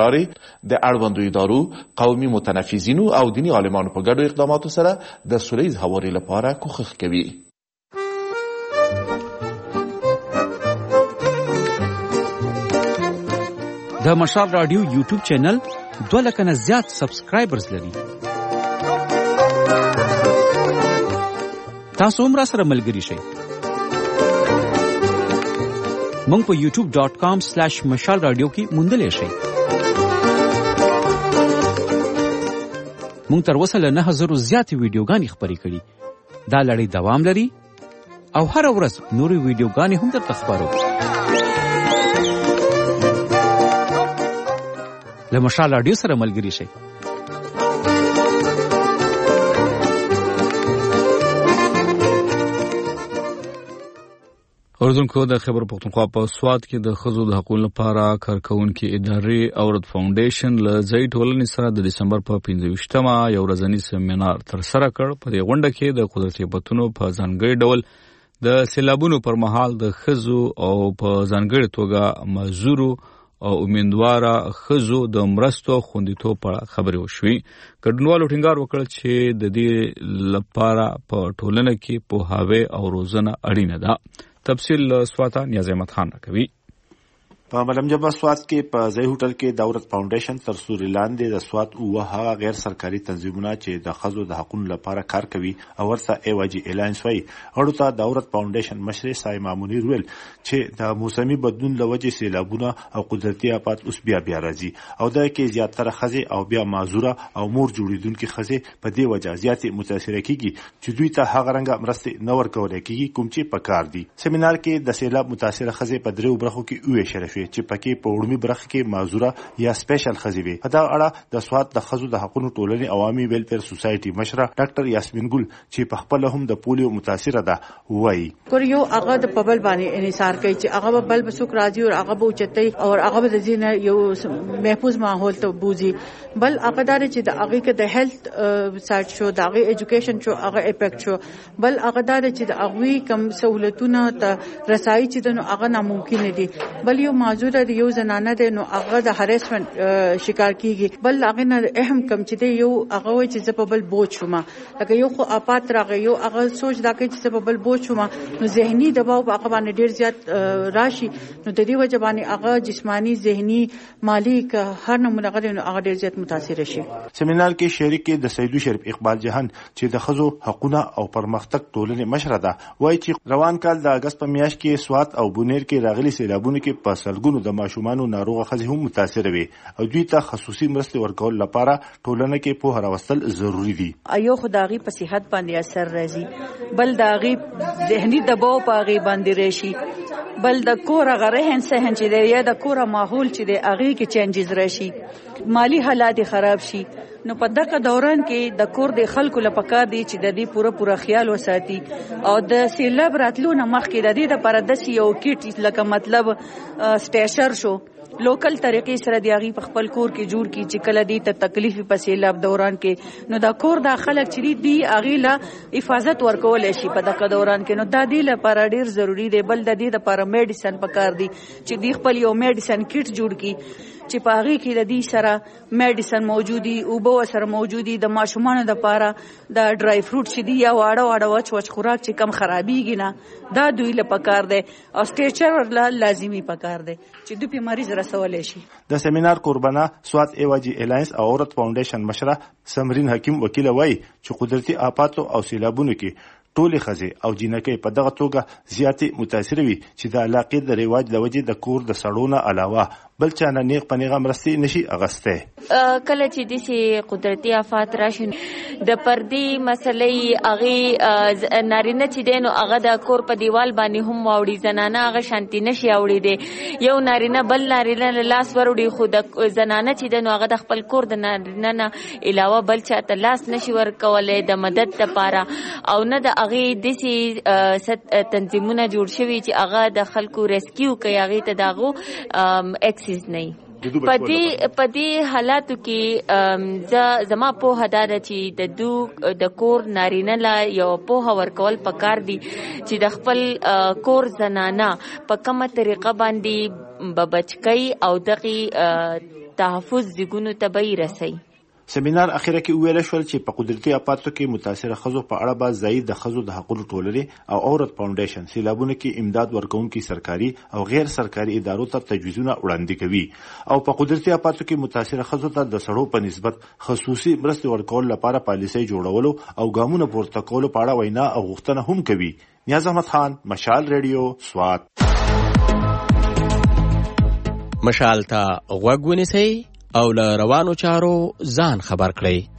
قرارې د اړوندو ادارو قومي متنفذینو او دیني عالمانو په ګډو اقداماتو سره د سولهییز هواري لپاره کوښښ کوي. د مشال رادیو یوټیوب چینل 2 لک نه زیات سبسکرایبرز لري. تاسو هم را سره ملګري شئ. مونږ په youtube.com/مشال رادیو کې موندلې شئ. مونږ تر اوسه له 9000 زیاتې ویډیوګانې خپرې کړي. دا لړۍ دوام لري او هر ورځ نورې ویډیوګانې هم درته خپرو. له مشال رادیو سره ملګري شئ. اوردونکو د خبر پښتونخوا په سواد کې د ښځو د حقوقو لپاره کارکونکو ادارې اورد فاونډیشن له ځای ټولنې سره د دسمبر په 15مه یو ورځنی سیمینار تر سره کړ. په دې غونډه کې د قدرتي بتونو په ځانګړي ډول د سیلابونو پر مهال د ښځو او په ځانګړي توګه مزورو او امیندواره ښځو د مرستو خوندیتوب په اړه خبرې وشوې. ګډونوالو ټینګار وکړ چې د دې لپاره په ټولنه کې پوهاوی او روزنه اړینه ده. تفصیل سواتا نیاز احمد خان راکوي. په ملمجبه سوات کې په ځای هوټل کې دولت فاونډیشن تر سوري لاندې د سوات او هغه غیر سرکاري تنظیمونه چې د ښځو د حقوقو لپاره کار کوي او ورته ایواجی الاینس وایي غړو ته دولت فاونډیشن مشر سایما منیر ویل چې د موسمي بدلون له وجې سیلابونه او قدرتي آفات اوس بیا راځي او دا کې زیاتره ښځې او بیا معذوره او مور جوړیدونکي ښځې په دې وجه زیاتې متاثره کیږي چې دوی ته هغه رنګه مرستې نه ورکول کیږي کوم چې پکار دي. سیمینار کې د سیلاب متاثره ښځې په دریو برخو کې ویشل شوې چې پکې په وړمي برخه کې معذوره یا سپیشل ښځې وي. په دا اړه د سوات د ښځو د حقوقو ټولنې عوامي ویلفیر سوسایټي مشره ډاکټر یاسمین ګل چې په خپل هم د پولیو متاثره ده وایي کوریو هغه د پبل باندې انحصار کوي چې هغه بل بسوک راځي او هغه بوچتي او هغه د دین یو محفوظ ماحول ته بوزي بل هغه دار چې د هغه کې د هیلث سایت شو د هغه ایجوکیشن شو هغه افیکټ شو بل هغه دار چې د هغه کم سہولتونه ته رسایي چې د هغه ناممکن دي بل یو موضوع د یو زنانه د نو هغه د هریسمنت شکار کیږي بل هغه نه اهم کم چې د یو هغه وای چې زپبل بوج شوما لکه یو خو اپات راغی یو هغه سوچ دا کوي چې زپبل بوج شوما نو ذهني دباو هغه باندې ډیر زیات راشي نو د دې وجه باندې هغه جسمانی ذهني مالی هر نمونه هغه ډیر زیات متاثر شي. سیمینار کې شریک د سیدو شریف اقبال جهان چې د ښځو حقوقو او پرمختګ ټولنې مشره ده وایي چې روان کال د اگست په میاشت کې سوات او بونیر کې راغلي سیلابونو کې په سلګونو د ماشومانو ناروغه ښځې هم متاثر وي او دوی ته خصوصي مرستې ورکول لپاره ټولنه کې پوهه راوستل ضروری دي. ایو خدایي په صحت باندې اثر راځي بل داغي ذهني دباو پاغي باندې راشي بل د کور غره هنسه چې د یا د کور ماحول چې د اغي کې چینجز راشي مالی حالات خراب شي نو په دغه دوران کې د کور د خلکو لپاره دي چې د دې پوره خیال وساتي او د سیلاب راتلو نه مخکې د دې لپاره د یو کیټ لکه مطلب سټیشر شو لوکل طریقې سره دی غي په خپل کور کې جوړ کی چې کله دې ته تکلیف په سیلاب دوران کې نو دا کور د خلک چې دی اغي لا حفاظت ورکول شي په دغه دوران کې نو دا دی لپاره ډیر ضروری دی بل د دې لپاره میډیسن پکار دی چې دی خپل یو میډیسن کیټ جوړ کی چې په هغه کې د دې سره میډیسن موجودي او به سره موجودي د ماشومانو لپاره د ډرای فروټ چې دی یا واړه وچ خوراک چې کم خرابېږي نه دا دوی لپاره کار دی او سټیچر ورلا لازمی پکار دی چې دوی په مریض رسول شي. د سیمینار قربانه سوات ایواجی الاینس او عورت فاونډیشن مشره سمرین حکیم وکیل وایي چې قدرتي آفات او سیلابونو کې ټولې ښځې او جینکۍ په دغه توګه زیاتې متاثر وي چې د علاقې د رواج له وجې د کور د سړو نه علاوه بل چا نه نیغ په نیغه مرستې نشي اغسته. کله چې داسې قدرتي آفات راشي د پردي مسلې هغې نارینه چې دی نو هغه د کور په دیوال باندې هم واوړي زنانه هغه شانتي نشي اوړي دی یو نارینه بل نارینه له لاس وروړي خو د زنانه چې دی نو هغه د خپل کور د نارینه نه علاوه بل چا ته لاس نشي ورکولی د مدد لپاره او نه د هغې داسې تنظیمونه جوړ شوي چې هغه د خلکو ریسکیو کوي هغې ته د هغو نه په دې حالاتو کې زما پوهه دا ده چې د کور نارینه لا یو پوهه ورکول پکار دي چې د خپل کور زنانه په کومه طریقه باندې بچکی او دغه تحفظ زګونو ته به رسي. سیمینار اخیره کې ویل شول چې په قدرتي آفاتو کې متاثره ښځو په اړه به ځای د ښځو د حقوقو ټولنې او عورت فاونډیشن سیلابونو کې امداد ورکوونکي سرکاري او غیر سرکاري ادارو ته تجویزونه وړاندې کوي او په قدرتي آفاتو کې متاثره ښځو ته د سړو په نسبت خصوصي مرستې ورکول لپاره پالیسۍ جوړولو او ګامونه پورته کولو په اړه وینا او غوښتنه هم کوي. نیاز احمد خان، مشال ریډیو، سوات. مشال ته غوږ ونیسئ او له روانو چارو ځان خبر کړئ.